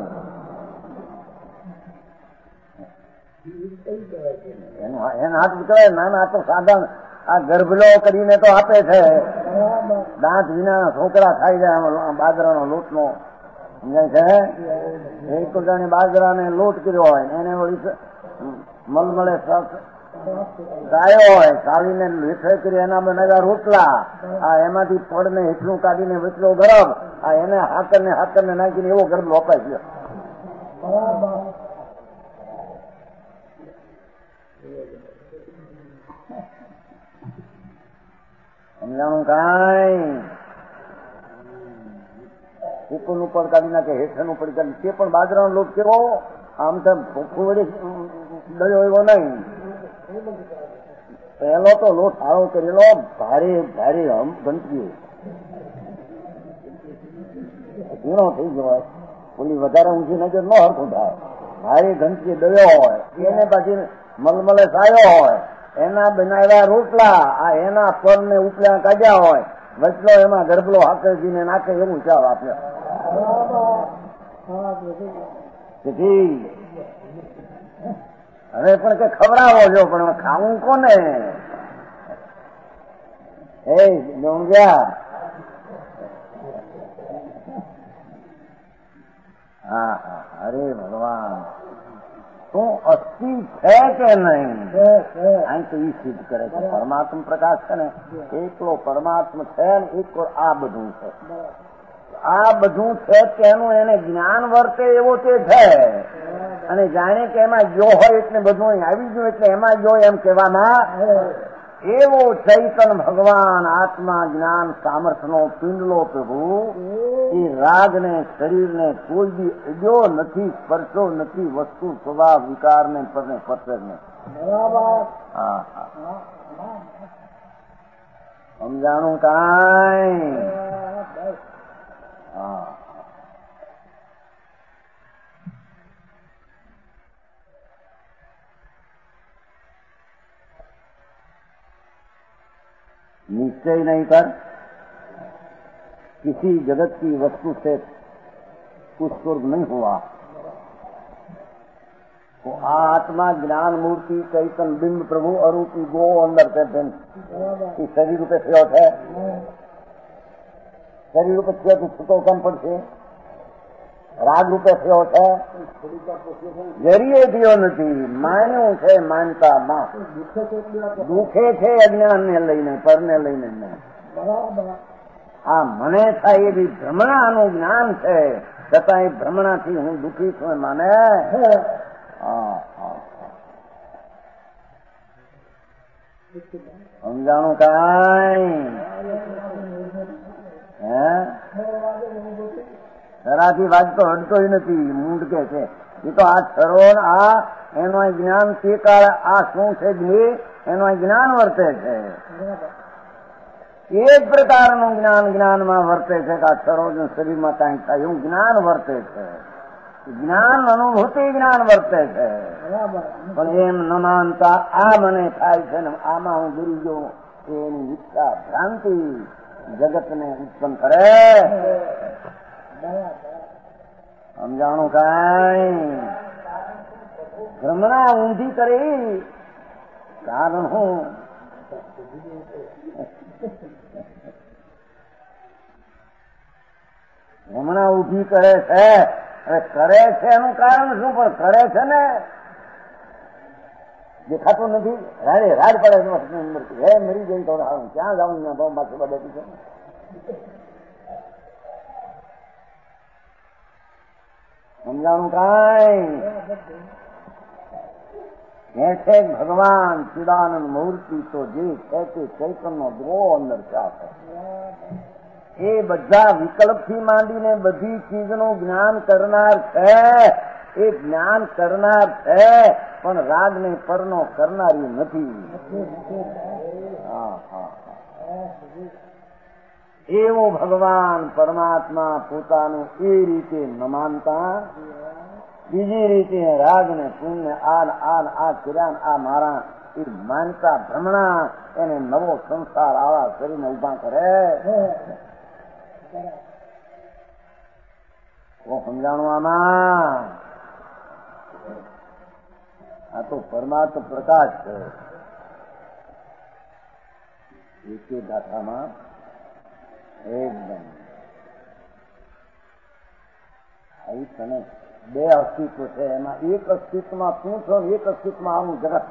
એના હાથ કહેવાય. નાના તો સાધન આ ગર્ભલો કરીને તો આપે છે. દાંત વિના છોકરા ખાઈ જાય બાજરાનો લોટનો, સમજાય છે? એક જાણે બાજરાને લોટ કર્યો હોય એને મલમલે ગાયો હોય, ચાવીને હેઠળ કરી એના બનાવ્યા રોટલા, આ એમાંથી પડને હેઠળું કાઢીને વેચલો ગરમ, આ એને હાકર ને નાખીને એવો ગરબ વપાય ગયો. સમજાણું કાંઈ? ઉપરનું ઉપર કાઢી નાખે, હેઠળનું પડી કાઢી, તે પણ બાજરાનો લોટ કેવો આમ તો ફૂવડી ડયો એવો નહીં. પહેલો તો લોટ સારો કરેલો, ભારે ભારે ગંદકી ઝીણો થઈ ગયો હોય, ઓલી વધારે ઊંચી નજર ન હરખું થાય. ભારે ગંદકી ડયો હોય, એને પછી મલમલે સાયો હોય, એના બનાવ્યા રોટલા, આ એના પર ને ઉપલા કાઢ્યા હોય, વચલો એમાં ગરબલો હાકરજીને નાખે એવું ચાવ આપે. હવે પણ કે ખવડાવો છો, પણ ખાવું કોને? એ ડોંગ્યા, હા હા, અરે ભગવાન, તું અસ્થિ છે કે નહીં? અહીં તો એ સિદ્ધ કરે છે પરમાત્મા પ્રકાશ છે ને, એકલો પરમાત્મા છે ને એકલો આ બધું છે. આ બધું છે તેનું એને જ્ઞાન વર્તે એવો તે છે, અને જાણે કે એમાં જો હોય એટલે બધું આવી ગયું એટલે એમાં જો એમ કહેવામાં એવો ચૈતન ભગવાન આત્મા જ્ઞાન સામર્થ્યનો પિંડલો પ્રભુ એ રાગને શરીરને કોઈ બી અડ્યો નથી, સ્પર્શો નથી, વસ્તુ સ્વભાવ વિકારને પરને પત્રને. હા હા, સમજાણું કાંઈ? હા, निश्चय नहीं कर किसी जगत की वस्तु से कुछ स्वर्ग नहीं हुआ, तो आत्मा ज्ञान मूर्ति चैतन बिंब प्रभु अरूपी गो अंदर कहते हैं कि शरीर रूपे थयो है, शरीर रूपे थयो तो छूटो कम पड़શે, રાગ રૂપે થયો છે, જરીએ થયો નથી, માન્યું છે માનતામાં, દુઃખે છે અજ્ઞાનને લઈને પરને લઈને નહીં. આ મને થાય એ બી ભ્રમણાનું જ્ઞાન છે, છતાં એ ભ્રમણાથી હું દુઃખી છું માને. સમજાણું કાંઈ? હે સરાથી વાંચતો હટતો નથી, મૂંડ કે છે એ તો આ સરો આ એનો જ્ઞાન તે કાળે આ શું છે એનો જ્ઞાન વર્તે છે. એ જ પ્રકારનું જ્ઞાન જ્ઞાનમાં વર્તે છે કે આ સરો શરીરમાં કાંઈક થાય એવું જ્ઞાન વર્તે છે. જ્ઞાન અનુભૂતિ જ્ઞાન વર્તે છે, પણ એમ ન માનતા આ મને થાય છે ને આમાં હું ગુરી ગયો એની વિચાર ભ્રાંતિ જગતને ઉત્પન્ન કરે. સમજાણું કાંઈ? ભ્રમણા ઊંધી કરી કારણ હું હમણાં ઉભી કરે છે, કરે છે એનું કારણ શું? પણ કરે છે ને દેખાતું નથી. રાડ પડે અંદર હે મરી ગઈ તો ક્યાં જાઉં? પાછું બેઠી છે. સમજાણું કાંઈ છે ભગવાન ચિદાનંદ મૂર્તિ તો જે છે તે ચૈતન્ય દ્રો અંદર ચાલે. એ બધા વિકલ્પથી માંડીને બધી ચીજનું જ્ઞાન કરનાર છે. એ જ્ઞાન કરનાર છે, પણ રાગને પરનો કરનારી નથી. એવો ભગવાન પરમાત્મા પોતાનું એ રીતે ન માનતા, બીજી રીતે રાગને પુણ્ય આ કર્યા આ મારા એ માનતા ભ્રમણા એને નવો સંસાર આવા કરીને ઉભા કરે. તો સમજાણું આમાં આ તો પરમાત્મા પ્રકાશ છે. એકે દાખામાં એકદમ આવી તને બે અસ્તિત્વ છે. એમાં એક અસ્તિત્વમાં તું છો, એક અસ્તિત્વમાં આવું જગત.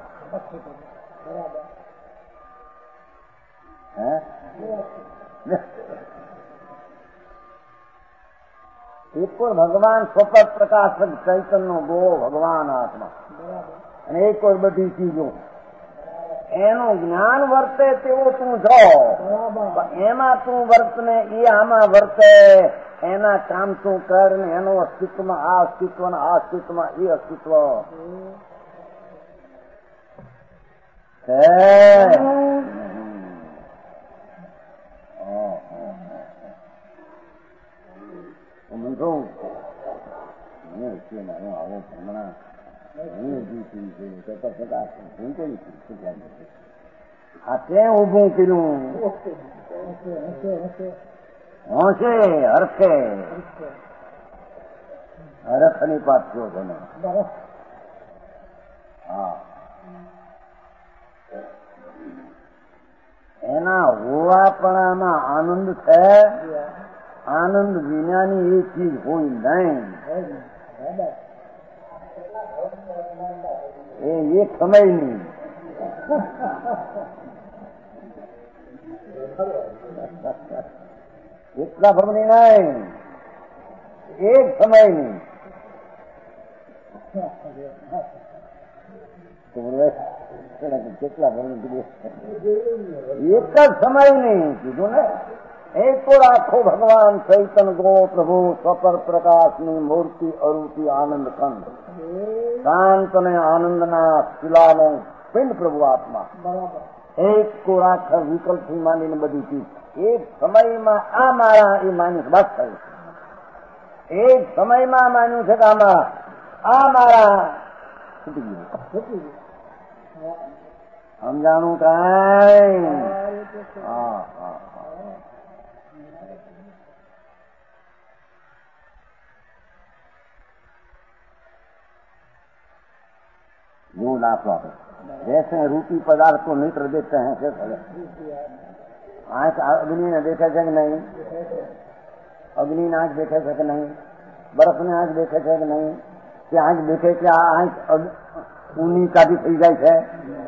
એક પર ભગવાન સ્વપદ પ્રકાશક ચૈતન્ય ગો ભગવાન આત્મા, અને એક પર બધી ચીજો એનું જ્ઞાન વર્તે તેવો તું છો. એમાં તું વર્તને એ આમાં વર્તે, એના કામ તું કર ને એનું અસ્તિત્વમાં આ અસ્તિત્વ ને આ અસ્તિત્વમાં એ અસ્તિત્વ છે. ઉભું કર્યું હોશે હરખે હરખની પાત છો તમે. હા, એના હોવાપણામાં આનંદ છે. આનંદ વિનાની એ ચીજ હોય નહીં. એ એક સમયની એટલા ભમની નહીં, એક સમયની. કેટલા ભમની એક જ સમયની કીધું ને. એક તો રાખો ભગવાન ચૈતન્ય ગો પ્રભુ સ્વપર પ્રકાશની મૂર્તિ અરૂપી આનંદ ખંડ, શાંત અને આનંદના શિલાનો પિંડ પ્રભુ આત્મા. એક કો રાખ વિકલ્પથી માંડીને બધી ચીજ. એક સમયમાં આ મારા એ માન્યું બસ થયું. એક સમયમાં માન્યું છે કે આમાં આ મારા છૂટી ગયું. સમજાણું કાંઈ? હા હા. वो दाखला है जैसे रूपी पदार्थ को नेत्र देखते हैं कैसे आंख अग्नि ने देखे છે કે નહીં? અગ્નિ ને આંખ દેખે છે કે નહીં? બરફ ને આંખ દેખે છે કે નહીં? કે આંખ દેખે કે આ આંખ ઊની કાઢી થઈ જાય છે?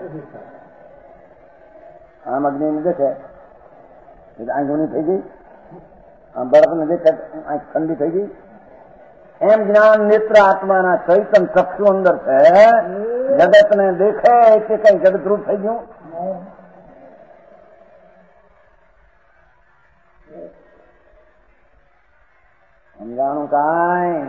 આમ અગ્નિ ને દેખે એટલે આંખ ઊની થઈ ગઈ, આમ બરફ ને દેખે આંખ ઠંડી થઈ ગઈ. એમ જ્ઞાન નેત્ર આત્માના ચૈતન ચક્ષુ અંદર છે. જગત ને દેખે કે કઈ જગતરૂપ થઈ ગયું? સમજાણું કાંઈ?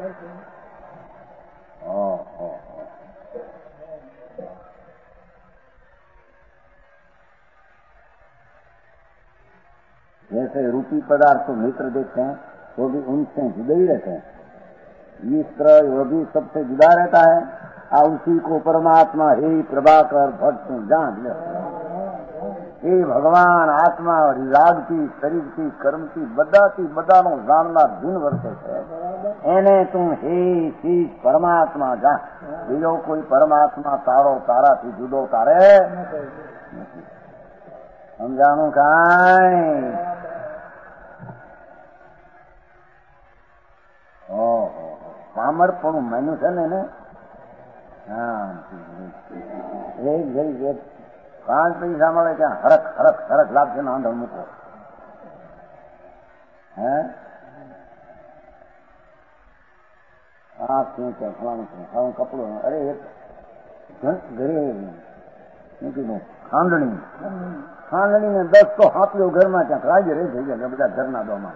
जैसे रूपी पदार्थ को मित्र देखते हैं वो भी उनसे जुड़े ही रहते हैं. ईश्वर वो भी सबसे जुड़ा रहता है. आ उसी को परमात्मा हे प्रभाकर भक्त जान ले. એ ભગવાન આત્મા રાગથી, શરીરથી, કર્મથી, બધાનો જાણનાર ભીન વર્તે છે. એને તું હે શીશ પરમાત્મા જા. બીજો કોઈ પરમાત્મા તારાથી જુદો તારે સમજાણું કાંઈ? ઓહો પામરપણું માન્યું છે ને એને. હા એક 5 પૈસા મળે ત્યાં હરખ લાગશે ને આંધણ મૂકો. હે આ શું છે ફલાણું છે આવું કપડું. અરે એક ઘરે મૂકી ખાંડણી ને 10 તો હાથીઓ ઘરમાં ક્યાંક રાજ્ય રહી થઈ ગયા બધા ઘરના દોમાં.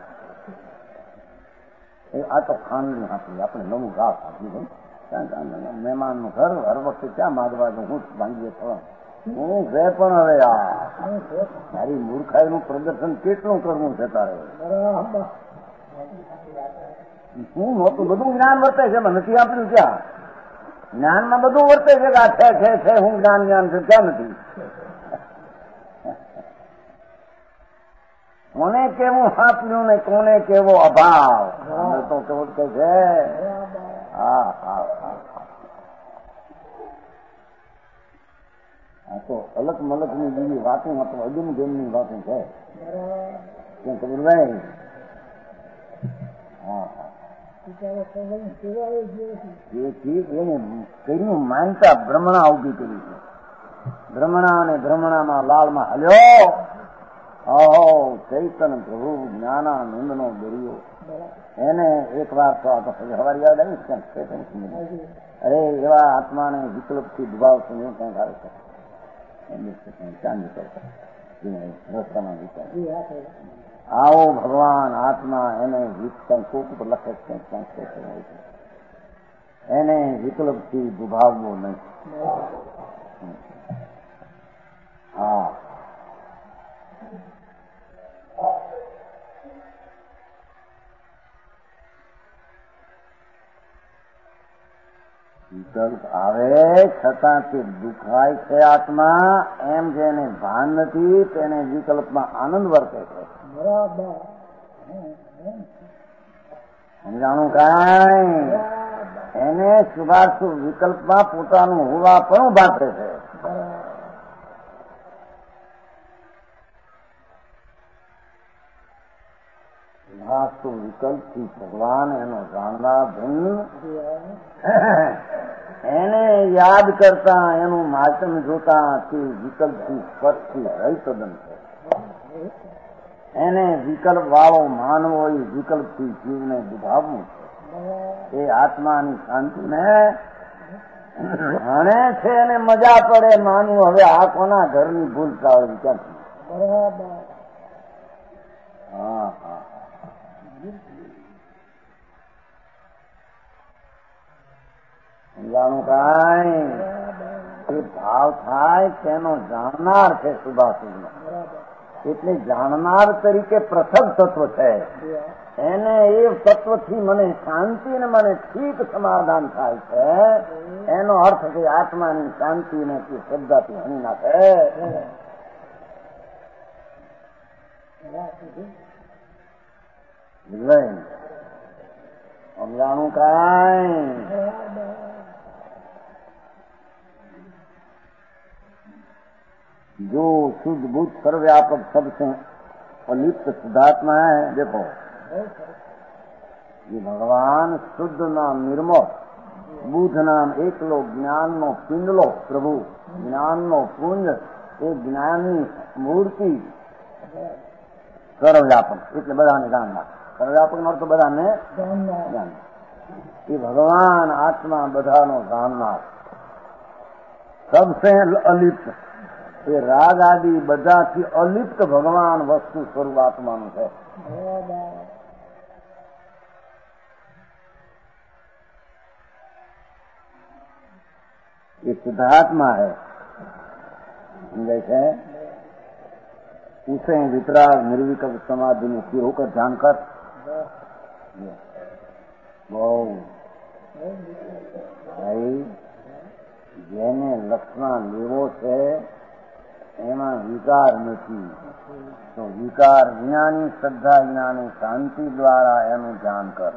આ તો ખાંડણી હાથી આપણે નવું ઘાસ આપી દઉં. મહેમાનનું ઘર હર વખતે ક્યાં માગવા દઉં હું ભાંગીએ થવા હું છે. પણ હવે તારી મૂર્ખાઈનું પ્રદર્શન કેટલું કરવું છે તારે? શું નહોતું બધું જ્ઞાન વર્તે છે એમાં નથી આપ્યું ક્યાં? જ્ઞાનમાં બધું વર્તે છે કે આ છે હું જ્ઞાન છે ક્યાં નથી? કોને કેવું આપ્યું ને કોને કેવો અભાવ તો કેવું કે છે. હા આ તો અલગ મલકની બીજી વાતો અજુમ જેમની વાતો છે ક્યાં ખબર નહીં. એને કર્યું માનતા ભ્રમણા ઉભી કરી છે. ભ્રમણા અને ભ્રમણામાં લાલમાં હલ્યો. ચૈતન પ્રભુ જ્ઞાનાનંદ નો દરિયો. એને એક વાર તો હવાર યાદ આવી. અરે એવા આત્માને વિકલ્પથી દુભાવ સમજો કંઈક આવે છે. રસ્તામાં વિચાર આવો ભગવાન આત્મા એને કોક ઉપર લખે છે એને વિકલ્પથી દુભાવવો નહીં. હા વિકલ્પ આવે છતાં તે દુખાય છે આત્મા એમ જેને ભાન નથી તેને વિકલ્પમાં આનંદ વર્તે છે. સમજાણું કાંઈ? એને શુભાશુભ વિકલ્પમાં પોતાનું હોવા પણ ભાતે છે. શુભાશુભ વિકલ્પથી ભગવાન એનો જાણનાર ભિન્ન એને યાદ કરતા એનું માચન જોતા તે વિકલ્પથી સ્પર્શથી હરિતદન છે. એને વિકલ્પ વાળો માનવો એ વિકલ્પથી જીવને દુભાવવું છે. એ આત્માની શાંતિને હણે છે એને મજા પડે માનવું. હવે આ કોના ઘરની ભૂલ ચાવડી ક્યાંથી? હા સમજાણું કાંઈ? એ ભાવ થાય તેનો જાણનાર છે શુભાશુભનો. એટલે જાણનાર તરીકે પ્રથમ તત્વ છે. એને એ તત્વથી મને શાંતિ ને મને ઠીક સમાધાન થાય છે. એનો અર્થ છે આત્માની શાંતિ ને તે શબ્દાથી હણી નાખે. સમજાણું કાંઈ? जो शुद्ध बुद्ध सर्वव्यापक सबसे अलिप्त शुद्धात्मा है. देखो ये भगवान शुद्ध नाम निर्मल बुद्ध नाम एकलो ज्ञान नो पिंडलो प्रभु ज्ञान नो पुंज એ જ્ઞાનની મૂર્તિ સર્વવ્યાપક એટલે બધાને જાણનાર. સર્વવ્યાપક નો અર્થ બધાને જાણનાર. એ ભગવાન આત્મા બધાનો જાણનાર સબસે અલિપ્ત. એ રાગ આદિ બધાથી અલિપ્ત ભગવાન વસ્તુ સ્વરૂપ આત્માનું છે. ये शुद्धात्मा है जैसे उसे वितराग निर्विकल्प समाधि में स्थिर होकर जानकर भाई જેને લક્ષણા લેવો છે એમાં વિકાર નથી. તો વિકાર જ્ઞાની, શ્રદ્ધા જ્ઞાની શાંતિ દ્વારા એનું ધ્યાન કર.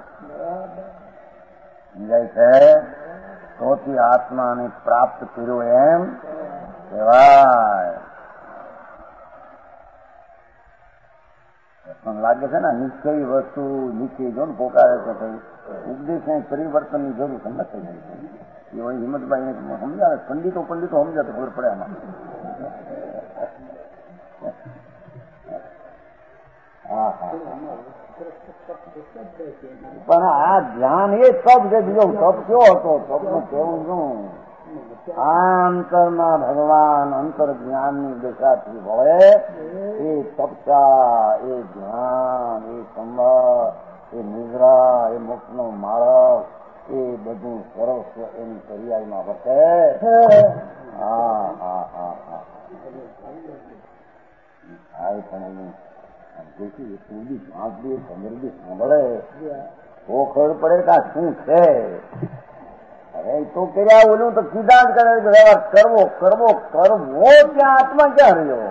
સમજાય છે? તોથી આત્માને પ્રાપ્ત કર્યો એમ કહેવાય. પણ લાગે છે ને નિશ્ચય વસ્તુ નિશ્ચય જો ને પોકારે છે ઉપદેશ પરિવર્તનની જરૂર નથી થઈ. એ હિંમતભાઈ સમજાવે, પંડિતો સમજાય તો ખબર પડે એમાં. પણ આ ધ્યાન એ તપ છે. બીજો તપ કયો હતો? તપનું કેવું શું? અંતરમાં ભગવાન અંતર જ્ઞાનની દશાથી હોય એ તપતા, એ ધ્યાન, એ સંભાળ, એ નિદ્રા, એ મોક્ષનો માર્ગ, એ બધું સર્વસ્વ એની પર્યાયમાં વર્તે. સાંભળે તો ખબર પડે કે આ શું છે. હવે તો કર્યા ઓલું તો સીધા જ કરે વ્યવહાર કરવો કરવો કરવો. ત્યાં આત્મા ક્યાં રહ્યો?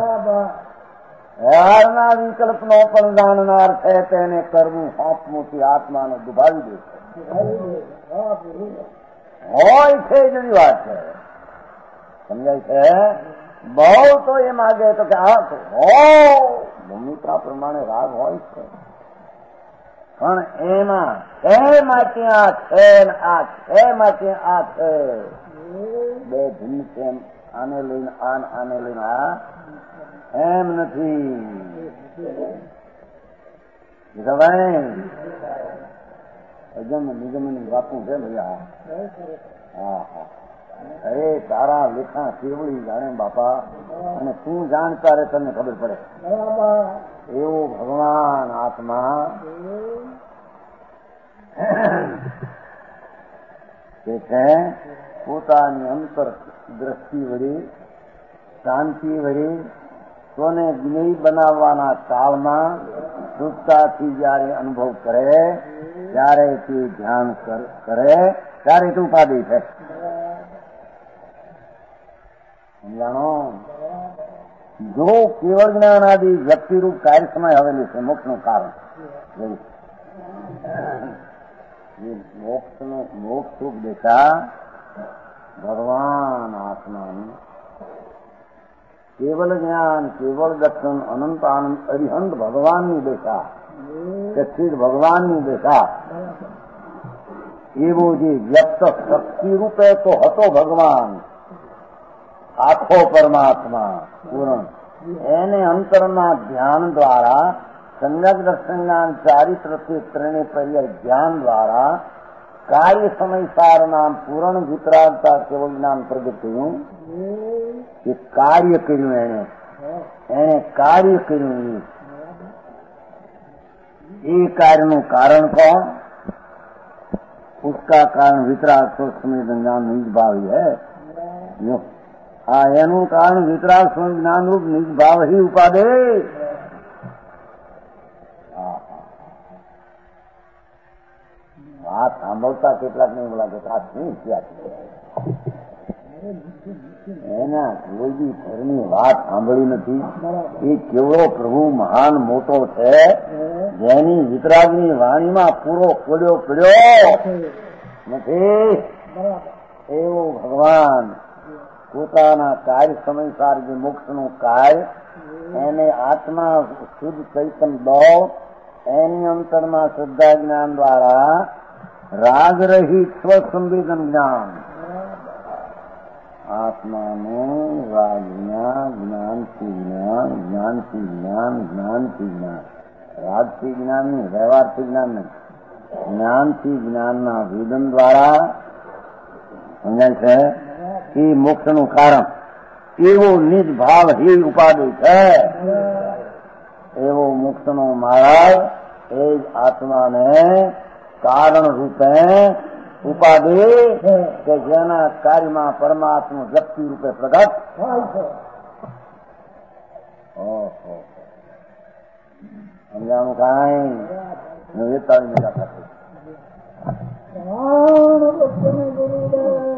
વ્યવહારના વિકલ્પનો પણ જાણનાર છે તેને કરવું સોંપમુથી આત્માને દુભાવી દે છે. હોય છે જુદી વાત છે. સમજાય છે? બહુ તો એ માગે તો કે આ ભૂમિકા પ્રમાણે રાગ હોય છે, પણ એમાં છે માટે આ છે ને આ છે માટે આ છે. બે ભિન્ન છે. આને લઈને આને લઈને આ એમ નથી. નિગમની વાતું છે ભૈયા. હા. અરે તારા લેખા કેવડી જાણે બાપા, અને તું જાણતા રે તને ખબર પડે. એવો ભગવાન આત્મા કે છે પોતાની અંતર દ્રષ્ટિ વળી, શાંતિ વળી, તોને જ્ઞેય બનાવવાના કાળમાં શુદ્ધતાથી જયારે અનુભવ કરે ત્યારે તે ધ્યાન કરે ત્યારે તે ઉપાધિ છે. સમજાણો? જો કેવળ જ્ઞાન આદિ વ્યક્તિરૂપ કાર્ય સમય આવેલું છે મોક્ષનું કારણ. મોક્ષરૂપ દેખા ભગવાન આત્માનું કેવળ જ્ઞાન, કેવળ દર્શન, અનંત આનંદ, અરિહંત ભગવાનની દેખા, સચ્ચિદ ભગવાનની દેખા, એવો જે વ્યક્ત શક્તિ રૂપે તો હતો ભગવાન, આખો પરમાત્મા પૂર્ણ, એને અંતરના ધ્યાન દ્વારા સંજ્ઞક દર્શન જ્ઞાન ચારિત્ર ત્રણે પર્યાય ધ્યાન દ્વારા કાર્ય સમયસાર નામ પૂર્ણ વિતરાગતા કેવળ જ્ઞાન પ્રગટ થયું. એ કાર્ય કર્યું, એને કાર્ય કર્યું. એ કાર્યનું કારણ કોણ? उसका कारण वितराग समय ज्ञान निज भाव ही है. એનું કારણ વિતરાગ સ્વયં જ્ઞાન રૂપ નિજ ભાવ ही ઉપાદે. વાત સાંભળતા કેટલાક નહીં બોલા આ શું થયા છે? એના કોઈ બી ઘરની વાત સાંભળી નથી. એ કેવડો પ્રભુ મહાન મોટો છે જેની વિતરાગની વાણીમાં પૂરો પડ્યો નથી. એવો ભગવાન પોતાના કાર્ય સમયસાર જે મોક્ષનું કાર્ય એને આત્મા શુદ્ધ ચૈતન ભાવ એની અંતરમાં શ્રદ્ધા જ્ઞાન દ્વારા રાગ રહિત સ્વસંવેદન જ્ઞાન આત્માનું રાગ જ્ઞાનથી જ્ઞાન, જ્ઞાનથી જ્ઞાન, જ્ઞાનથી જ્ઞાન, રાગથી જ્ઞાન નહીં, વ્યવહારથી જ્ઞાન નહીં, જ્ઞાનથી જ્ઞાનના વેદન દ્વારા સમજાય છે એ મોક્ષનું કારણ. એવો નિજ ભાવ હી ઉપાધિ છે. એવો મોક્ષનો માર્ગ એ જ આત્માને કારણ રૂપે ઉપાધિ કે જેના કાર્યમાં પરમાત્મા વ્યક્તિ રૂપે પ્રગટ થાય છે. સમજાણું કાંઈ? 41 મિનિટ